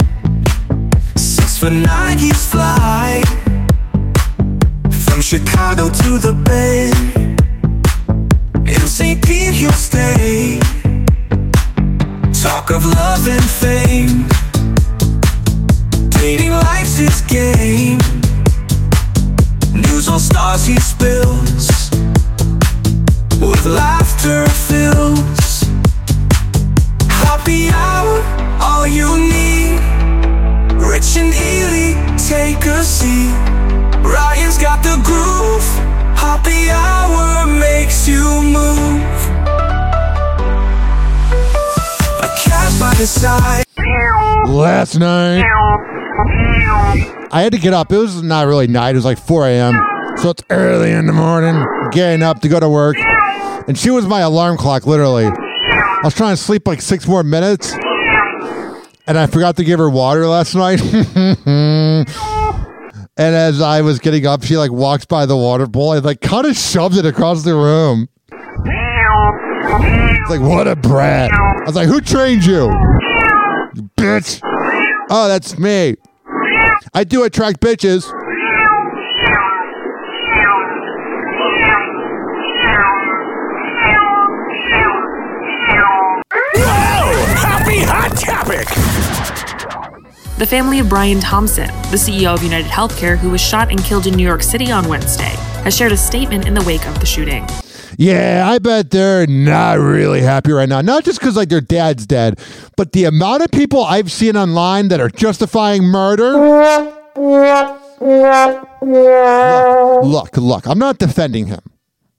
6'9" he's fly. From Chicago to the Bay, in St. Pete he'll stay. Talk of love and fame, dating life's his game. News all stars he spills, with laughter fills. Happy hour, all you need. Rich and Ely, take a seat. Ryan's got the groove. Happy hour makes you move. A cat by his side. Last night, I had to get up. It was not really night. It was like 4 a.m. So it's early in the morning, getting up to go to work. And she was my alarm clock, literally. I was trying to sleep like 6 more minutes. And I forgot to give her water last night. And as I was getting up, she like walks by the water bowl and like kind of shoved it across the room. It's like, what a brat. I was like, who trained you? You bitch. Oh, that's me. I do attract bitches. Happy Hot Topic! The family of Brian Thompson, the CEO of United Healthcare, who was shot and killed in New York City on Wednesday, has shared a statement in the wake of the shooting. Yeah, I bet they're not really happy right now. Not just because like their dad's dead, but the amount of people I've seen online that are justifying murder. Look, I'm not defending him.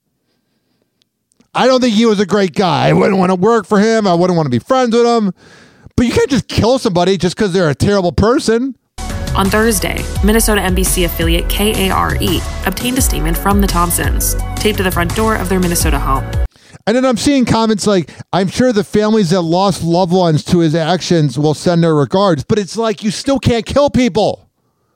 I don't think he was a great guy. I wouldn't want to work for him. I wouldn't want to be friends with him. But you can't just kill somebody just because they're a terrible person. On Thursday, Minnesota NBC affiliate KARE obtained a statement from the Thompsons, taped to the front door of their Minnesota home. And then I'm seeing comments like, I'm sure the families that lost loved ones to his actions will send their regards. But it's like, you still can't kill people.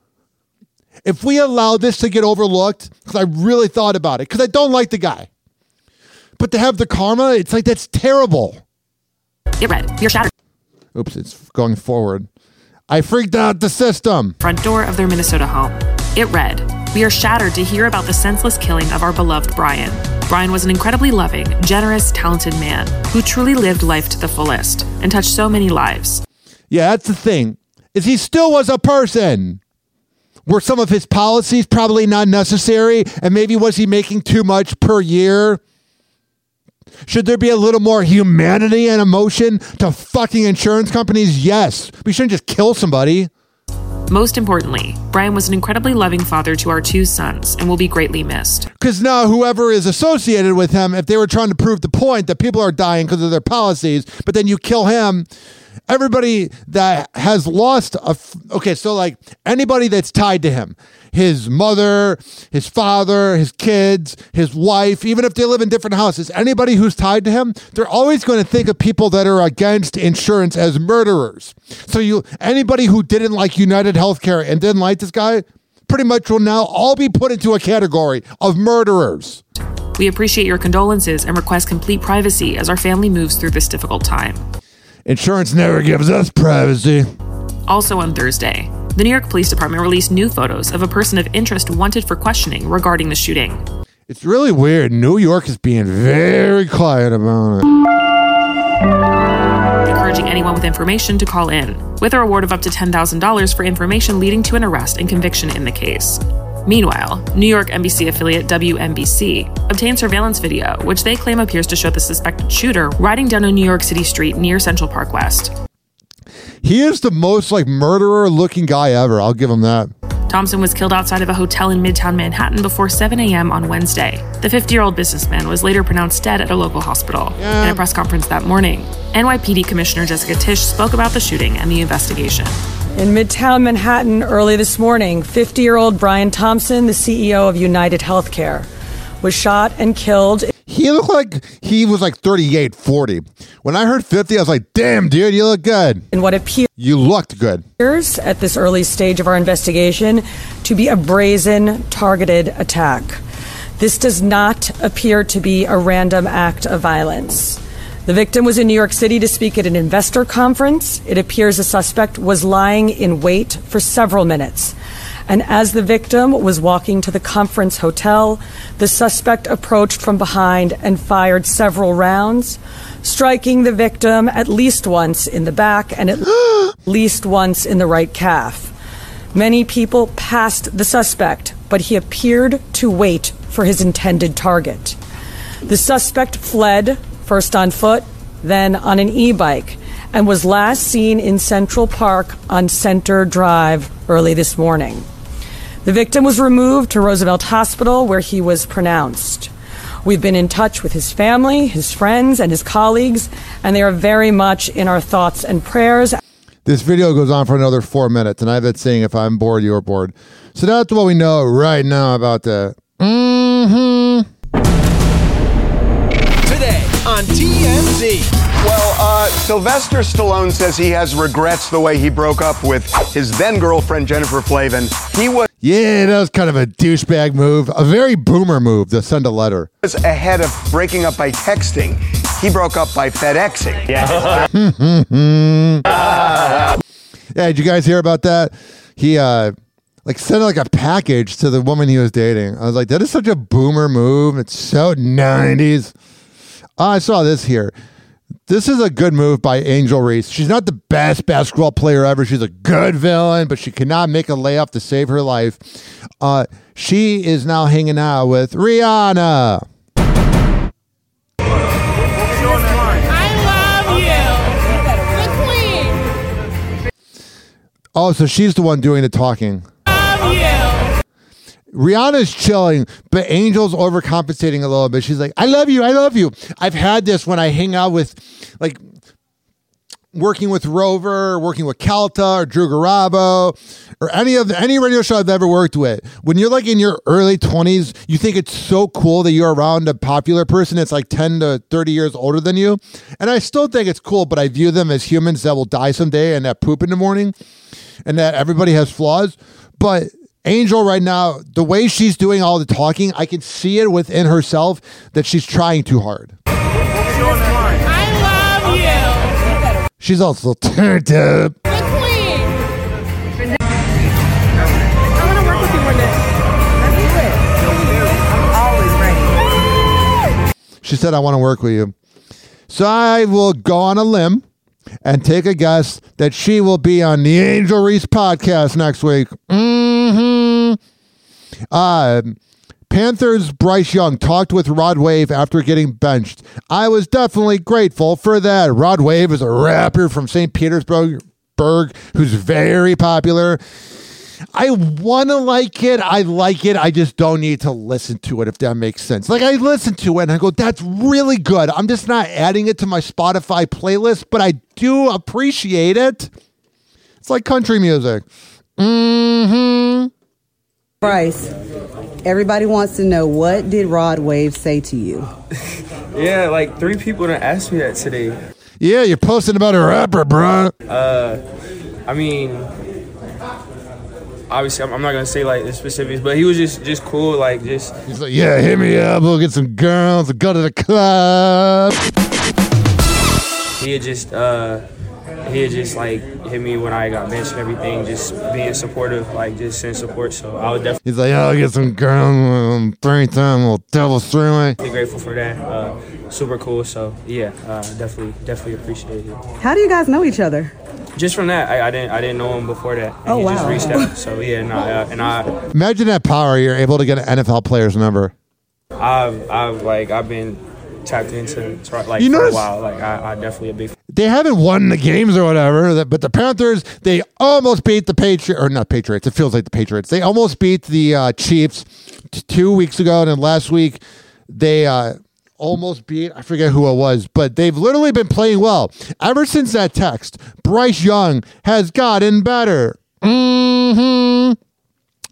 If we allow this to get overlooked, because I really thought about it, because I don't like the guy. But to have the karma, it's like, that's terrible. It read, "You're shattered." Oops, it's going forward. I freaked out the system. Front door of their Minnesota home. It read, "We are shattered to hear about the senseless killing of our beloved Brian. Brian was an incredibly loving, generous, talented man who truly lived life to the fullest and touched so many lives." Yeah, that's the thing, is he still was a person. Were some of his policies probably not necessary? And maybe was he making too much per year? Should there be a little more humanity and emotion to fucking insurance companies? Yes. We shouldn't just kill somebody. Most importantly, Brian was an incredibly loving father to our 2 sons and will be greatly missed. Because now whoever is associated with him, if they were trying to prove the point that people are dying because of their policies, but then you kill him, everybody that has lost so like anybody that's tied to him, his mother, his father, his kids, his wife, even if they live in different houses, anybody who's tied to him, they're always going to think of people that are against insurance as murderers. So anybody who didn't like United Healthcare and didn't like this guy pretty much will now all be put into a category of murderers. We appreciate your condolences and request complete privacy as our family moves through this difficult time. Insurance never gives us privacy. Also on Thursday, the New York Police Department released new photos of a person of interest wanted for questioning regarding the shooting. It's really weird. New York is being very quiet about it. Encouraging anyone with information to call in, with a reward of up to $10,000 for information leading to an arrest and conviction in the case. Meanwhile, New York NBC affiliate WNBC obtained surveillance video, which they claim appears to show the suspected shooter riding down a New York City street near Central Park West. He is the most murderer-looking guy ever. I'll give him that. Thompson was killed outside of a hotel in Midtown Manhattan before 7 a.m. on Wednesday. The 50-year-old businessman was later pronounced dead at a local hospital. In a press conference that morning, NYPD Commissioner Jessica Tisch spoke about the shooting and the investigation. In Midtown Manhattan early this morning, 50-year-old Brian Thompson, the CEO of United Healthcare, was shot and killed. He looked like he was 38, 40. When I heard 50, I was like, damn, dude, you look good. In what appears You looked good. at this early stage of our investigation to be a brazen, targeted attack. This does not appear to be a random act of violence. The victim was in New York City to speak at an investor conference. It appears the suspect was lying in wait for several minutes. And as the victim was walking to the conference hotel, the suspect approached from behind and fired several rounds, striking the victim at least once in the back and at least once in the right calf. Many people passed the suspect, but he appeared to wait for his intended target. The suspect fled, first on foot, then on an e-bike, and was last seen in Central Park on Center Drive early this morning. The victim was removed to Roosevelt Hospital, where he was pronounced. We've been in touch with his family, his friends, and his colleagues, and they are very much in our thoughts and prayers. This video goes on for another 4 minutes, and I've been saying if I'm bored, you're bored. So that's what we know right now about that. Today on TMZ. Well, Sylvester Stallone says he has regrets the way he broke up with his then-girlfriend, Jennifer Flavin. Yeah, that was kind of a douchebag move. A very boomer move to send a letter. Was ahead of breaking up by texting. He broke up by FedExing. Yeah, did you guys hear about that? He sent like a package to the woman he was dating. I was like, that is such a boomer move. It's so 90s. I saw this here. This is a good move by Angel Reese. She's not the best basketball player ever. She's a good villain, but she cannot make a layup to save her life. She is now hanging out with Rihanna. Oh, so she's the one doing the talking. Rihanna's chilling, but Angel's overcompensating a little bit. She's like, I love you, I love you. I've had this when I hang out with, like, working with Rover, working with Calta or Drew Garabo, or any radio show I've ever worked with. When you're like in your early 20s, you think it's so cool that you're around a popular person that's like 10 to 30 years older than you. And I still think it's cool, but I view them as humans that will die someday and that poop in the morning and that everybody has flaws. But Angel right now, the way she's doing all the talking, I can see it within herself that she's trying too hard. I love you. She's also turned up. The queen. I want to work with you one day. Let's do it. I'm always ready. She said, I want to work with you. So I will go on a limb and take a guess that she will be on the Angel Reese podcast next week. Panthers' Bryce Young talked with Rod Wave after getting benched. I was definitely grateful for that. Rod Wave is a rapper from St. Petersburg who's very popular. I want to like it. I like it. I just don't need to listen to it, if that makes sense. Like, I listen to it and I go, that's really good. I'm just not adding it to my Spotify playlist, but I do appreciate it. It's like country music. Bryce, everybody wants to know, what did Rod Wave say to you? Yeah, like 3 people done asked me that today. Yeah, you're posting about a rapper, bro. I mean, obviously, I'm not gonna say like the specifics, but he was just cool, like just. He's like, yeah, hit me up, we'll get some girls, we'll go to the club. He had just like hit me when I got benched and everything, just being supportive, like just send support. So I would definitely. He's like, I'll get some girls, 3 times, we'll double stream. Grateful for that. Super cool. So yeah, definitely appreciate it. How do you guys know each other? Just from that, I didn't know him before that. And he just reached out. So yeah, and I imagine that power. You're able to get an NFL player's number. I've been tapped into like you for a while. Like I definitely a big. They haven't won the games or whatever, but the Panthers, they almost beat the Patriots, or not Patriots. It feels like the Patriots. They almost beat the Chiefs 2 weeks ago, and then last week they almost beat, I forget who it was, but they've literally been playing well. Ever since that text, Bryce Young has gotten better.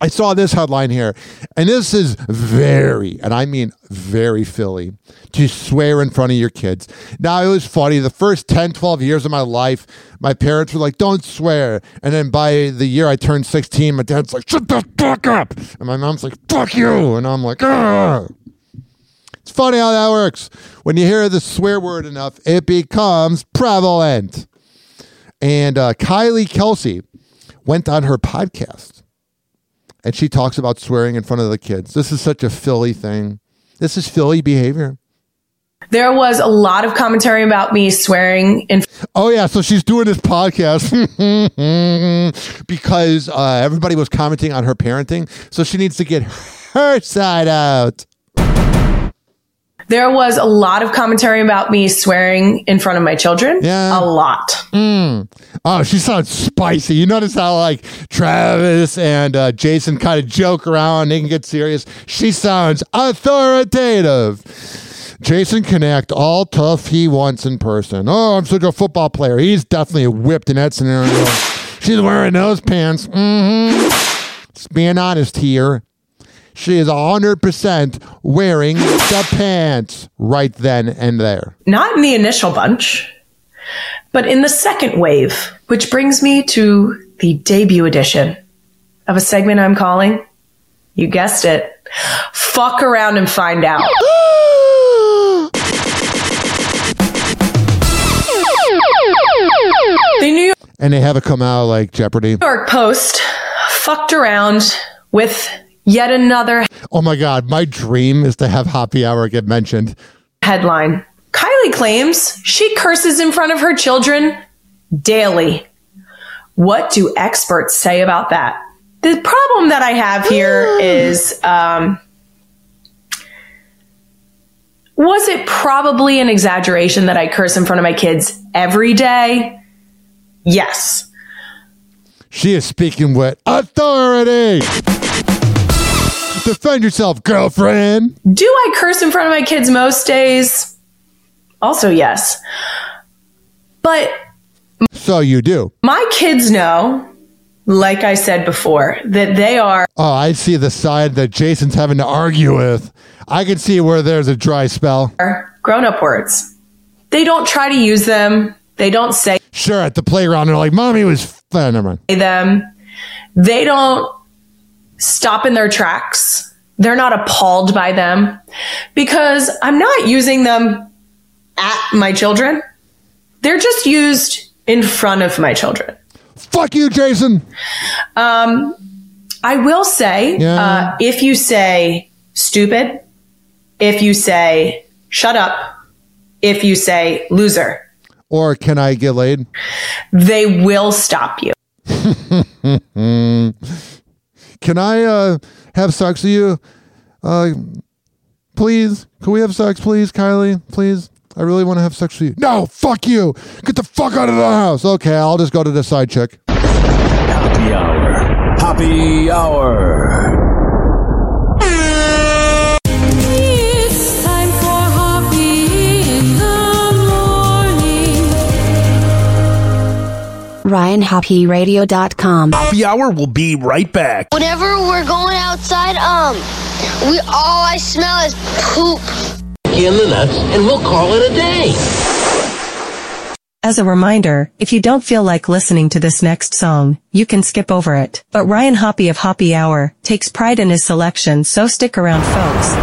I saw this headline here, and this is very, and I mean very Philly, to swear in front of your kids. Now, it was funny. The first 10, 12 years of my life, my parents were like, don't swear. And then by the year I turned 16, my dad's like, shut the fuck up. And my mom's like, fuck you. And I'm like, ugh. It's funny how that works. When you hear the swear word enough, it becomes prevalent. And Kylie Kelsey went on her podcast, and she talks about swearing in front of the kids. This is such a Philly thing. This is Philly behavior. There was a lot of commentary about me swearing in. Oh, yeah. So she's doing this podcast because everybody was commenting on her parenting. So she needs to get her side out. There was a lot of commentary about me swearing in front of my children. Yeah. A lot. Oh, she sounds spicy. You notice how like Travis and Jason kind of joke around. They can get serious. She sounds authoritative. Jason can act all tough he wants in person. Oh, I'm such a football player. He's definitely whipped in that scenario. She's wearing those pants. Just being honest here. She is 100% wearing the pants right then and there. Not in the initial bunch, but in the second wave, which brings me to the debut edition of a segment I'm calling, you guessed it, Fuck Around and Find Out. The New York and they have it come out like Jeopardy. New York Post fucked around with yet another. Oh my God, my dream is to have Happy Hour get mentioned. Headline. Kylie claims she curses in front of her children daily. What do experts say about that? The problem that I have here is, was it probably an exaggeration that I curse in front of my kids every day? Yes. She is speaking with authority. Defend yourself, girlfriend. Do I curse in front of my kids most days? Also, yes. But so you do. My kids know, like I said before, that they are. Oh, I see the side that Jason's having to argue with. I can see where there's a dry spell. Grown-up words. They don't try to use them. They don't say. Sure, at the playground, they're like, Mommy was. Never mind. Them. They don't stop in their tracks. They're not appalled by them because I'm not using them at my children. They're just used in front of my children. Fuck you, Jason. I will say, if you say stupid, if you say shut up, if you say loser, or can I get laid? They will stop you. Can I have sex with you? Please? Can we have sex, please, Kylie? Please? I really want to have sex with you. No, fuck you. Get the fuck out of the house. Okay, I'll just go to the side chick. Happy Hour. Happy Hour. It's time for Happy in the morning. RyanHappyRadio.com. Happy Hour will be right back. Whenever we're going outside, all I smell is poop. In the nuts, and we'll call it a day. As a reminder, if you don't feel like listening to this next song, you can skip over it. But Ryan Hoppy of Happy Hour takes pride in his selection, so stick around, folks.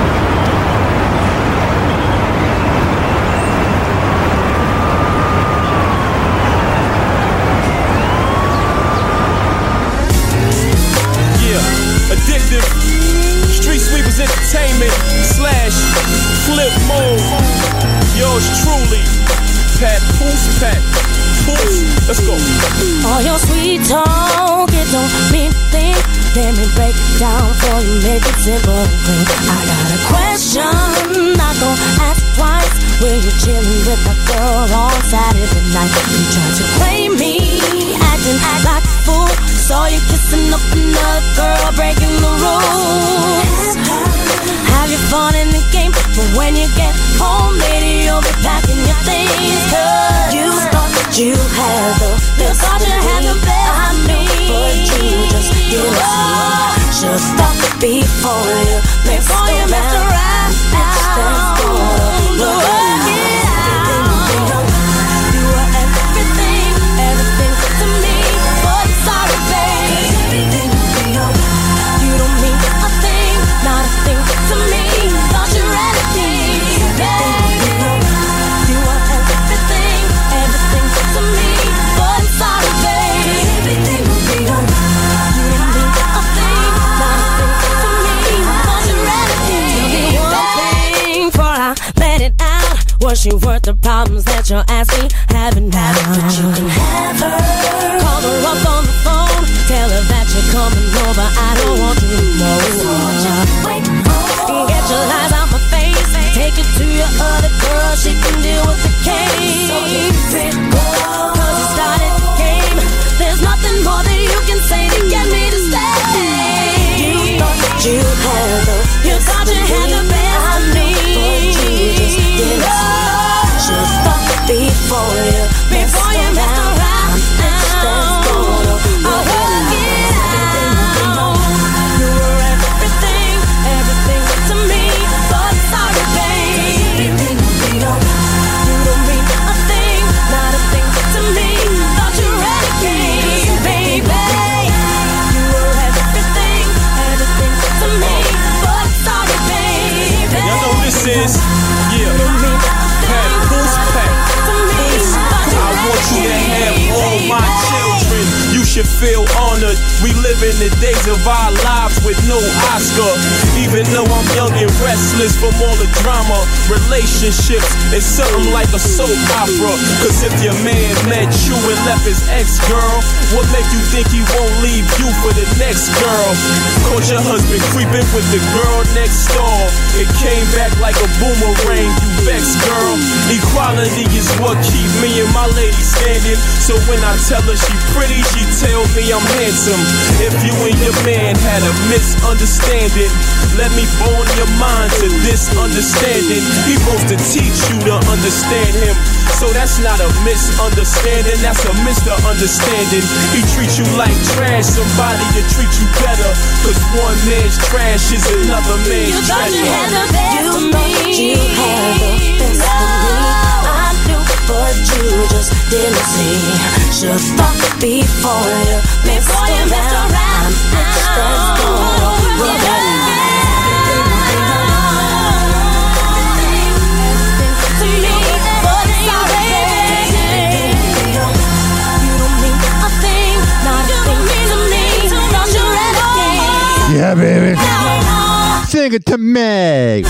Addictive, Street Sweepers Entertainment / Flip Mode. Yours truly, Pat Poose. Let's go. All your sweet talk, it don't mean a thing. Let me break it down for you, make it simple and clean. I got a question, not gonna ask twice. When you're chilling with a girl on Saturday night, you try to play me, acting like a fool. Saw you kissing up another girl, breaking the rules. Have your fun in the game, but when you get home, lady, you'll be packing your things. Cause you thought that you had the best, but you just didn't see. before you mess around. That's gonna work it out. You are everything to me, but sorry, babe. You don't mean a thing, not a thing to me. Thought you're anything, babe. You are everything to me, but sorry, babe. You don't mean a thing, not a thing to me. Thought you're anything. Tell me one thing before I let it out. Was she worth the problems that you're asking? Having now, but you can have her. Call her up on the phone, tell her that you're coming over. I don't want you no more. Get your lies out my face, take it to your other girl. She can deal with the case. Cause you started the game. There's nothing more that you can say to get me to stay. You thought you had the best of me. Just thought before you mess around. That's gonna work it out. You were everything to me, but sorry, babe. You don't mean a thing, not a thing to me. Thought you were anything, baby. You were everything to me, but sorry, baby. Y'all know this is, Pat, Pulse Pat. I want you to have all my children. You should feel honored. We live in the days of our lives with no Oscar. Even though I'm young and restless from all the drama, relationships is something like a soap opera. Cause if your man met you and left his ex-girl, what make you think he won't leave you for the next girl? Caught your husband creeping with the girl next door. It came back like a boomerang, you vexed, girl. Equality is what keep me and my lady standing. So when I tell her she pretty, she tell me I'm handsome. If you and your man had a misunderstanding, let me bone your mind to this understanding. He supposed to teach you to understand him. So that's not a misunderstanding, that's a misunderstanding. He treats you like trash, somebody to treat you better. Cause one man's trash is another man's treasure. You had the best of me. You had the best of me. I knew, but you just didn't see. Should've thought before you messed around. That's gonna work it out. Yeah, baby. Sing it to Meg.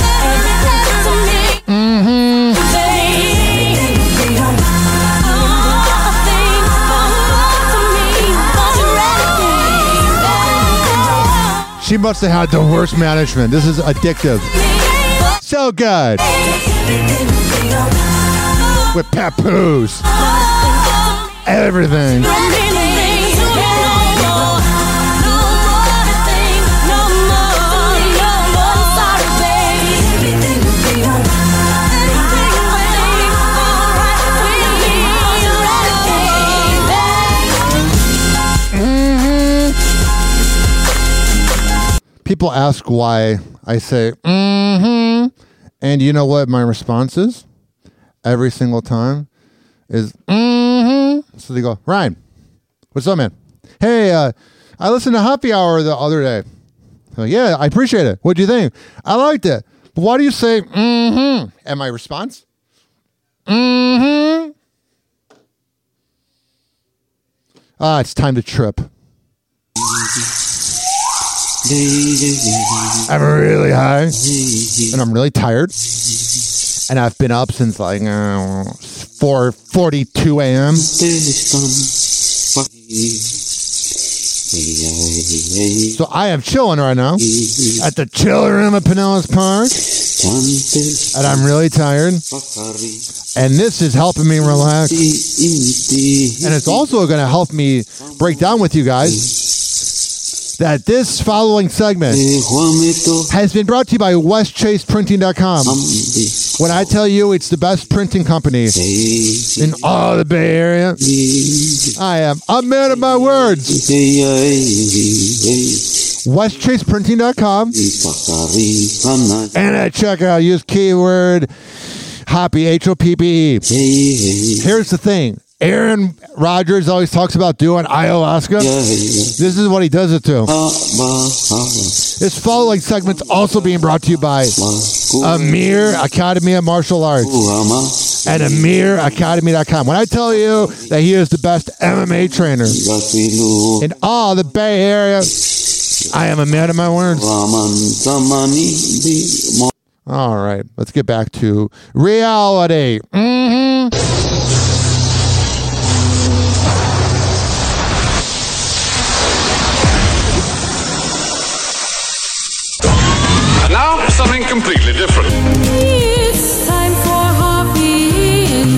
She must have had the worst management. This is addictive. So good. With papoose. Everything. People ask why I say, and you know what my response is? Every single time is, So they go, Ryan, what's up, man? Hey, I listened to Happy Hour the other day. I'm like, yeah, I appreciate it. What do you think? I liked it. But why do you say, And my response? It's time to trip. I'm really high, and I'm really tired, and I've been up since like 4:42 a.m. So I am chilling right now at the chill room at Pinellas Park, and I'm really tired, and this is helping me relax, and it's also going to help me break down with you guys that this following segment has been brought to you by WestChasePrinting.com. When I tell you it's the best printing company in all the Bay Area, I am a man of my words. westchaseprinting.com. And at checkout, use keyword Hoppy, H-O-P-P-E. Here's the thing. Aaron Rodgers always talks about doing ayahuasca. This is what he does it to. This following segment's also being brought to you by Amir Academy of Martial Arts and AmirAcademy.com. When I tell you that he is the best MMA trainer in all the Bay Area, I am a man of my words. All right, let's get back to reality. And now, something completely different. It's time for Hoppy in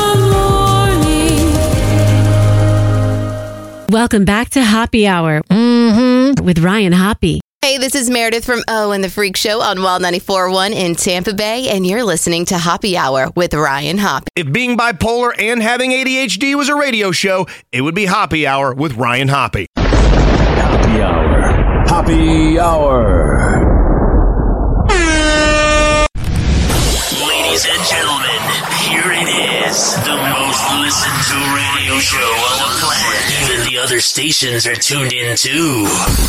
the morning. Welcome back to Hoppy Hour with Ryan Hoppy. Hey, this is Meredith from O and the Freak Show on Wild 94.1 in Tampa Bay, and you're listening to Hoppy Hour with Ryan Hoppy. If being bipolar and having ADHD was a radio show, it would be Hoppy Hour with Ryan Hoppy. Hoppy Hour. Hoppy Hour. Ladies and gentlemen, here it is. The most listened to radio show on the planet. Even the other stations are tuned in too.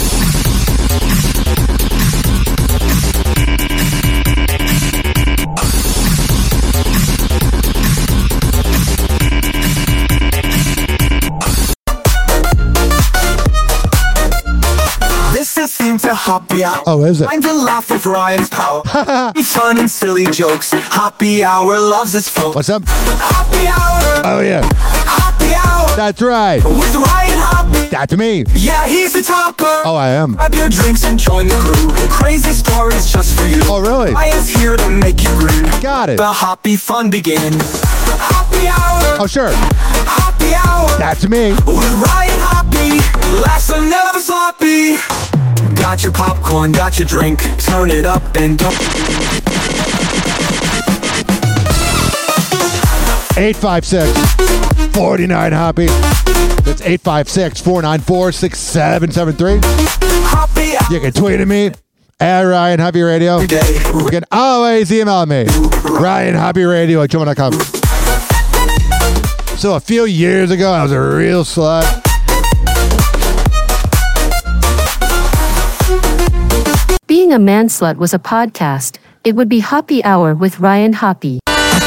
This is theme to Hoppy Hour. Oh, is it? Time to laugh with Ryan's power. Fun and silly jokes. Hoppy Hour loves its folks. What's up? Happy Hour. Oh, yeah. Happy Hour. That's right. With Ryan Hoppy. That's me. Yeah, he's the topper. Oh, I am. Grab your drinks and join the crew. Crazy stories just for you. Oh, really? Ryan's here to make you grin. Got it. The Hoppy fun begins. Happy Hour. Oh, sure. Happy Hour. That's me. With Ryan Hoppy. Laughs are never sloppy. Got your popcorn, got your drink. Turn it up and don't. 856-49 Hoppy. That's 856-494-6773. Hoppy. You can tweet at me at Ryan Hoppy Radio. You can always email me, RyanHoppyRadio@gmail.com. So a few years ago, I was a real slut. Being a Man Slut was a podcast. It would be Hoppy Hour with Ryan Hoppy.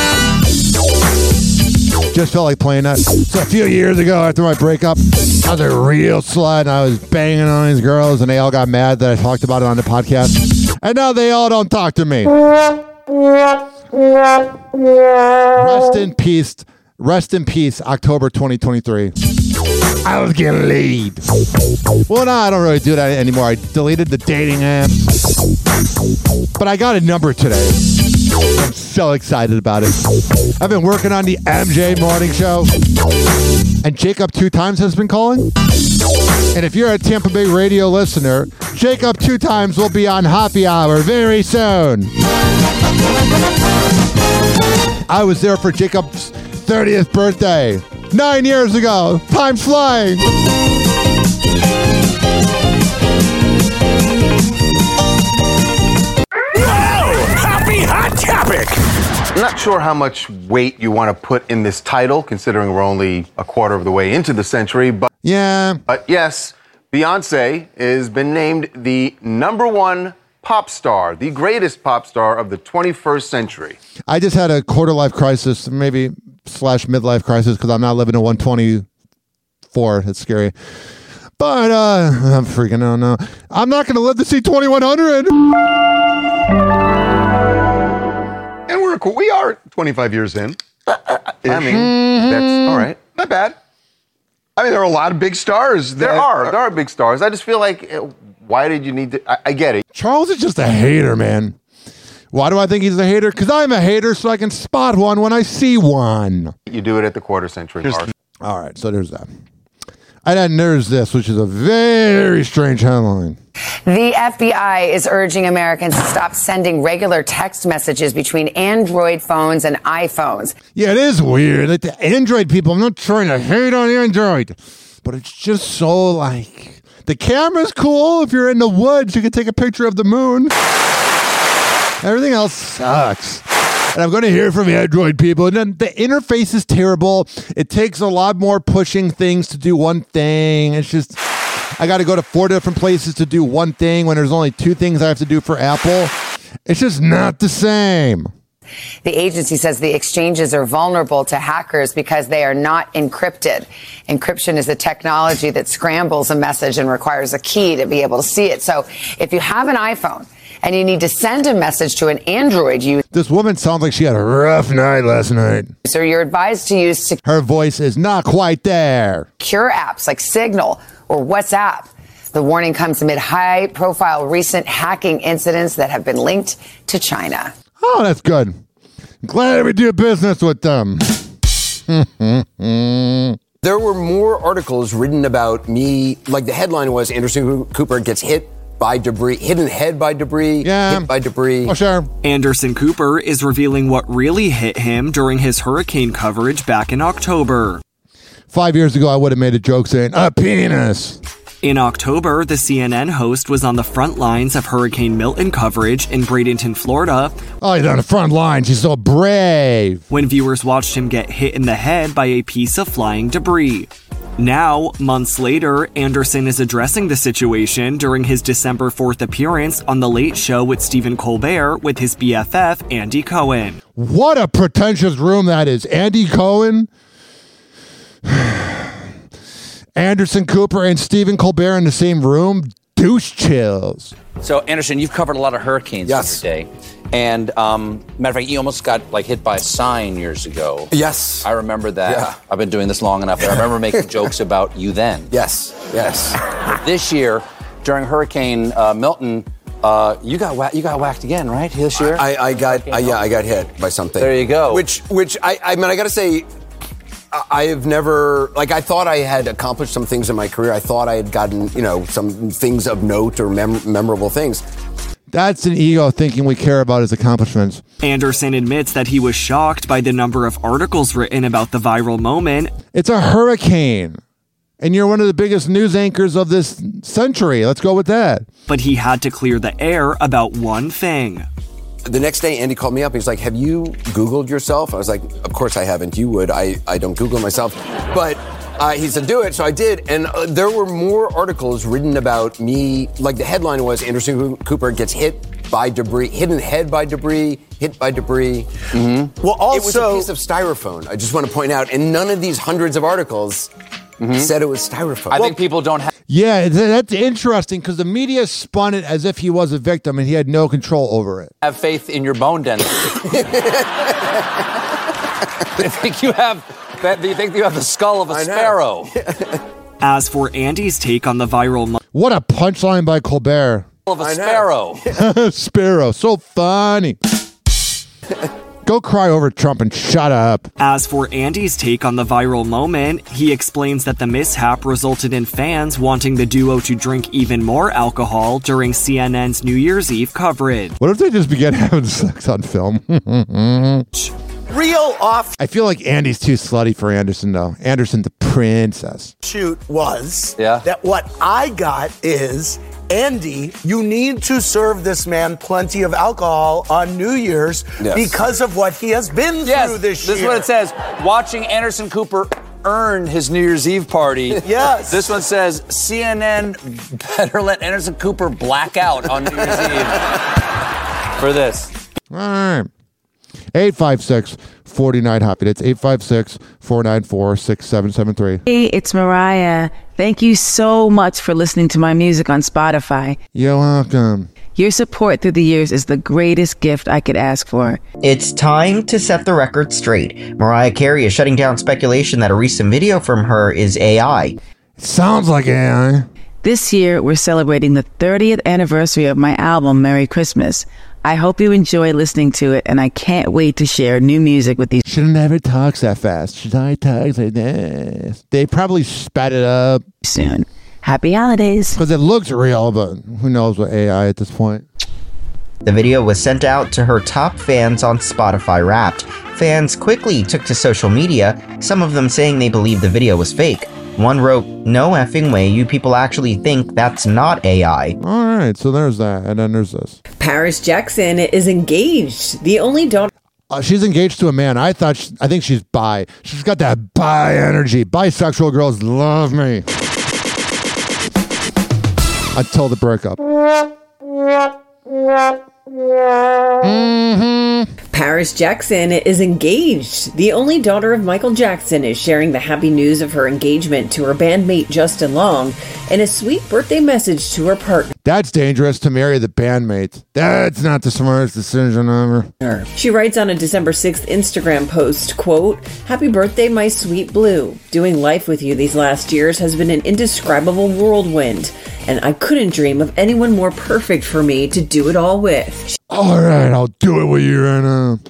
Just felt like playing that. So a few years ago, after my breakup, I was a real slut, and I was banging on these girls, and they all got mad that I talked about it on the podcast. And now they all don't talk to me. Rest in peace. Rest in peace, October 2023. I was getting laid. Well, no, I don't really do that anymore. I deleted the dating app. But I got a number today. I'm so excited about it. I've been working on the MJ Morning Show. And Jacob 2 times has been calling. And if you're a Tampa Bay radio listener, Jacob 2 times will be on Hoppy Hour very soon. I was there for Jacob's 30th birthday 9 years ago. Time's flying. Happy Hot Topic. I'm not sure how much weight you want to put in this title, considering we're only a quarter of the way into the century. But yes, Beyonce has been named the #1 pop star, the greatest pop star of the 21st century. I just had a quarter-life crisis, maybe /midlife crisis, because I'm not living to 124. It's scary. But I'm freaking out now. I'm not going to live to see 2100. And we are 25 years in. I mean, that's all right. Not bad. I mean, there are a lot of big stars. There are big stars. I just feel like, why did you need to? I get it. Charles is just a hater, man. Why do I think he's a hater? Because I'm a hater, so I can spot one when I see one. You do it at the quarter century mark. All right, so there's that. And then there's this, which is a very strange headline. The FBI is urging Americans to stop sending regular text messages between Android phones and iPhones. Yeah, it is weird. Like the Android people, I'm not trying to hate on Android, but it's just so like, The camera's cool. If you're in the woods, you can take a picture of the moon. Everything else sucks. And I'm going to hear from Android people. And then the interface is terrible. It takes a lot more pushing things to do one thing. It's just, I got to go to 4 different places to do one thing when there's only 2 things I have to do for Apple. It's just not the same. The agency says the exchanges are vulnerable to hackers because they are not encrypted. Encryption is a technology that scrambles a message and requires a key to be able to see it. So if you have an iPhone and you need to send a message to an Android user. This woman sounds like she had a rough night last night. So you're advised to use her voice is not quite there. Secure apps like Signal or WhatsApp. The warning comes amid high-profile recent hacking incidents that have been linked to China. Oh, that's good. Glad we do business with them. There were more articles written about me. Like the headline was, Anderson Cooper gets hit by debris, hit in the head by debris, hit by debris. Oh, sure. Anderson Cooper is revealing what really hit him during his hurricane coverage back in October. 5 years ago, I would have made a joke saying, a penis. In October, the CNN host was on the front lines of Hurricane Milton coverage in Bradenton, Florida. Oh, he's on the front lines. He's so brave. When viewers watched him get hit in the head by a piece of flying debris. Now, months later, Anderson is addressing the situation during his December 4th appearance on The Late Show with Stephen Colbert with his BFF, Andy Cohen. What a pretentious room that is. Andy Cohen, Anderson Cooper, and Stephen Colbert in the same room. Douche chills. So, Anderson, you've covered a lot of hurricanes in your day. And, matter of fact, you almost got, hit by a sign years ago. Yes. I remember that. Yeah. I've been doing this long enough. I remember making jokes about you then. Yes. This year, during Hurricane Milton, you got whacked again, right? This year? I got hit by something. There you go. Which I mean, I got to say, I have never, I thought I had accomplished some things in my career. I thought I had gotten, some things of note or memorable things. That's an ego thinking we care about his accomplishments. Anderson admits that he was shocked by the number of articles written about the viral moment. It's a hurricane. And you're one of the biggest news anchors of this century. Let's go with that. But he had to clear the air about one thing. The next day, Andy called me up. He's like, have you Googled yourself? I was like, of course I haven't. You would. I don't Google myself. But he said, do it. So I did. And there were more articles written about me. Like the headline was, Anderson Cooper gets hit by debris, hit in the head by debris, hit by debris. Mm-hmm. Well, also, it was a piece of styrofoam. I just want to point out. And none of these hundreds of articles said it was styrofoam. I think people don't have... Yeah, that's interesting because the media spun it as if he was a victim and he had no control over it. Have faith in your bone density. Do you think you have the skull of a sparrow? As for Andy's take on the viral what a punchline by Colbert. Of a sparrow. Sparrow, so funny. Go cry over Trump and shut up. As for Andy's take on the viral moment, he explains that the mishap resulted in fans wanting the duo to drink even more alcohol during CNN's New Year's Eve coverage. What if they just began having sex on film? Real off. I feel like Andy's too slutty for Anderson, though. Anderson, the princess. Shoot was that what I got is, Andy, you need to serve this man plenty of alcohol on New Year's because of what he has been through this year. This is what it says. Watching Anderson Cooper earn his New Year's Eve party. Yes. This one says, CNN better let Anderson Cooper black out on New Year's Eve for this. All right. 856-49-HOPPY. That's 856-494-6773. Hey, it's Mariah. Thank you so much for listening to my music on Spotify. You're welcome. Your support through the years is the greatest gift I could ask for. It's time to set the record straight. Mariah Carey is shutting down speculation that a recent video from her is AI. It sounds like AI. This year, we're celebrating the 30th anniversary of my album, Merry Christmas. I hope you enjoy listening to it, and I can't wait to share new music with you. Should have never talked that fast. Should I talk like this? They probably spat it up. Soon. Happy holidays. Because it looks real, but who knows what AI at this point. The video was sent out to her top fans on Spotify Wrapped. Fans quickly took to social media, some of them saying they believed the video was fake. One wrote, "No effing way you people actually think that's not AI." All right, so there's that. And then there's this. Paris Jackson is engaged. The only daughter. She's engaged to a man. I think she's bi. She's got that bi energy. Bisexual girls love me. Until the breakup. Paris Jackson is engaged. The only daughter of Michael Jackson is sharing the happy news of her engagement to her bandmate Justin Long in a sweet birthday message to her partner. That's dangerous, to marry the bandmate. That's not the smartest decision ever. She writes on a December 6th Instagram post, quote, "Happy birthday, my sweet Blue. Doing life with you these last years has been an indescribable whirlwind, and I couldn't dream of anyone more perfect for me to do it all with." All right, I'll do it with you right now.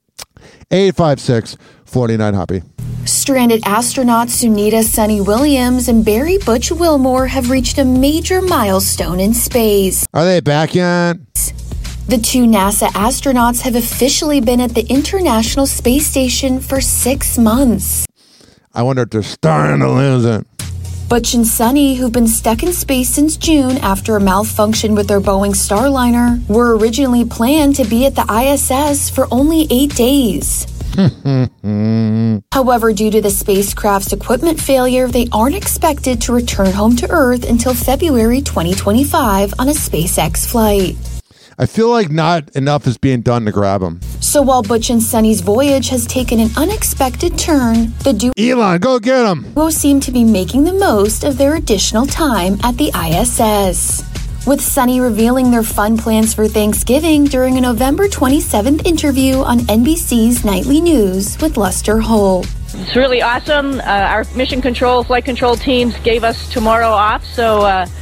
856-49-HOPPY. Stranded astronauts Sunita Sunny Williams and Barry Butch Wilmore have reached a major milestone in space. Are they back yet? The two NASA astronauts have officially been at the International Space Station for 6 months. I wonder if they're starting to lose it. Butch and Sunny, who've been stuck in space since June after a malfunction with their Boeing Starliner, were originally planned to be at the ISS for only 8 days. However, due to the spacecraft's equipment failure, they aren't expected to return home to Earth until February 2025 on a SpaceX flight. I feel like not enough is being done to grab them. So while Butch and Sunny's voyage has taken an unexpected turn, the duo Elon, go get him! Seem to be making the most of their additional time at the ISS. With Sunny revealing their fun plans for Thanksgiving during a November 27th interview on NBC's Nightly News with Lester Holt. It's really awesome. Our mission control, flight control teams gave us tomorrow off, so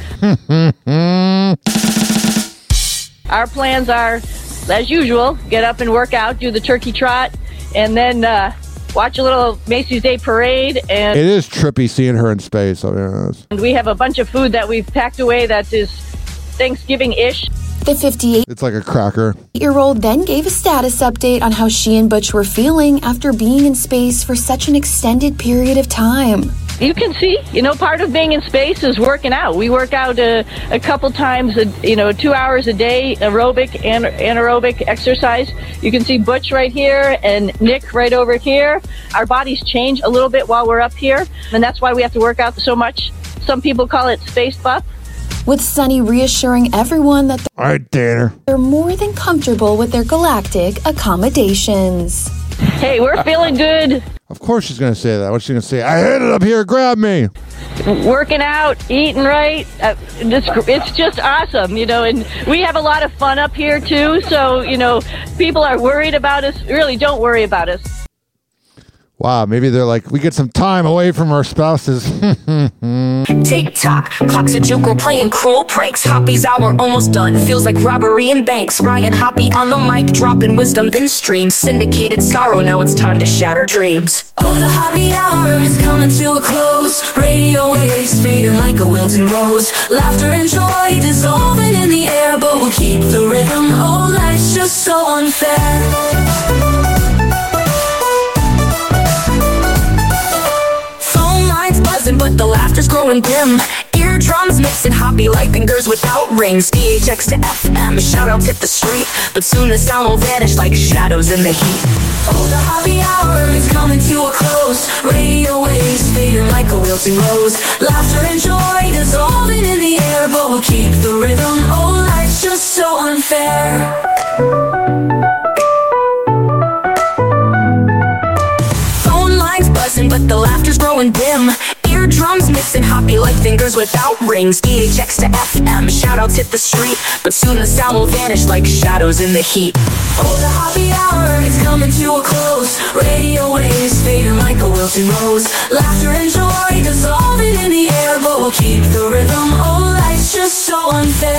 our plans are, as usual, get up and work out, do the turkey trot, and then watch a little Macy's Day Parade. And it is trippy seeing her in space, I'll be honest. And we have a bunch of food that we've packed away that is Thanksgiving-ish. The 58 It's like a cracker. year-old then gave a status update on how she and Butch were feeling after being in space for such an extended period of time. You can see, part of being in space is working out. We work out a couple times, 2 hours a day, aerobic and anaerobic exercise. You can see Butch right here and Nick right over here. Our bodies change a little bit while we're up here, and that's why we have to work out so much. Some people call it space buff. With Sunny reassuring everyone that they're more than comfortable with their galactic accommodations. Hey, we're feeling good. Of course she's going to say that. What's she going to say? I hit it up here. Grab me. Working out, eating right. It's just awesome, and we have a lot of fun up here, too. So, people are worried about us. Really don't worry about us. Wow, maybe they're like, we get some time away from our spouses. Tick-tock, clocks a joker playing cruel pranks. Hoppy's hour almost done, feels like robbery in banks. Ryan Hoppy on the mic, dropping wisdom then streams. Syndicated sorrow, now it's time to shatter dreams. Oh, the Hoppy hour is coming to a close. Radio waves fading like a wilting rose. Laughter and joy dissolving in the air, but we'll keep the rhythm. Oh, life's just so unfair. Buzzing, but the laughter's growing dim. Eardrums mixing Hoppy like fingers without rings. DHX to FM, shoutouts hit the street, but soon the sound will vanish like shadows in the heat. Oh, the Hoppy hour is coming to a close. Radio waves fading like a wilting rose. Laughter and joy dissolving in the air, but we'll keep the rhythm. Oh, life's just so unfair. But the laughter's growing dim. Eardrums mixing Hoppy like fingers without rings. DHX to FM, shoutouts hit the street, but soon the sound will vanish like shadows in the heat. Oh, the Hoppy hour is coming to a close. Radio waves fading like a wilting rose. Laughter and joy dissolving in the air, but we'll keep the rhythm. Oh, life's just so unfair.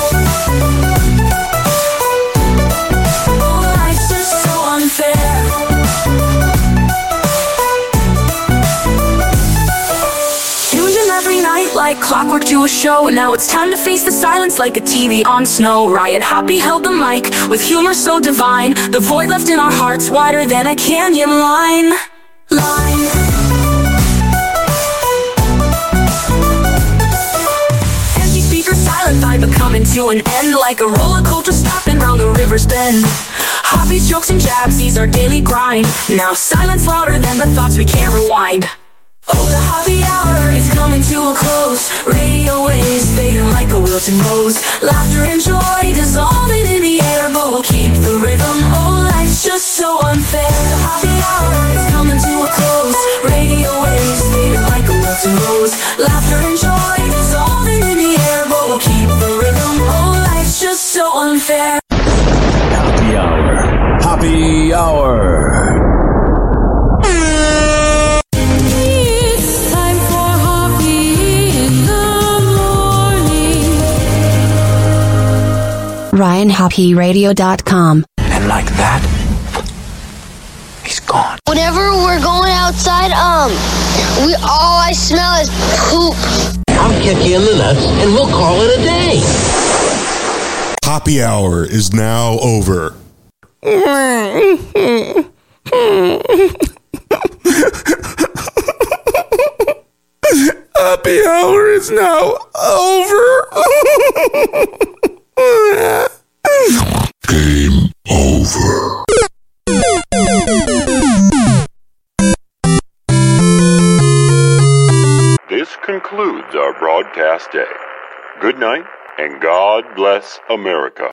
Oh, life's just so unfair. Every night like clockwork to a show. Now it's time to face the silence like a TV on snow. Ryan Hoppy held the mic with humor so divine. The void left in our hearts wider than a canyon line. to an end, like a roller coaster stopping round the river's bend. Hoppy strokes and jabs, these are daily grind. Now silence louder than the thoughts we can't rewind. Oh, the hobby hour is coming to a close. Radio waves fading like a wilting rose. Laughter and joy dissolving in the air, but we'll keep the rhythm. Oh, life's just so unfair. The hobby hour is coming to a close. Radio waves fading like a wilting rose. Laughter and joy dissolving in the air, but we'll keep the rhythm. Oh, life's just so unfair. Happy Hour. Happy Hour. RyanHappyRadio.com. And like that, he's gone. Whenever we're going outside, all I smell is poop. I'll kick you in the nuts and we'll call it a day. Happy Hour is now over. Happy Hour is now over. Game over. This concludes our broadcast day. Good night, and God bless America.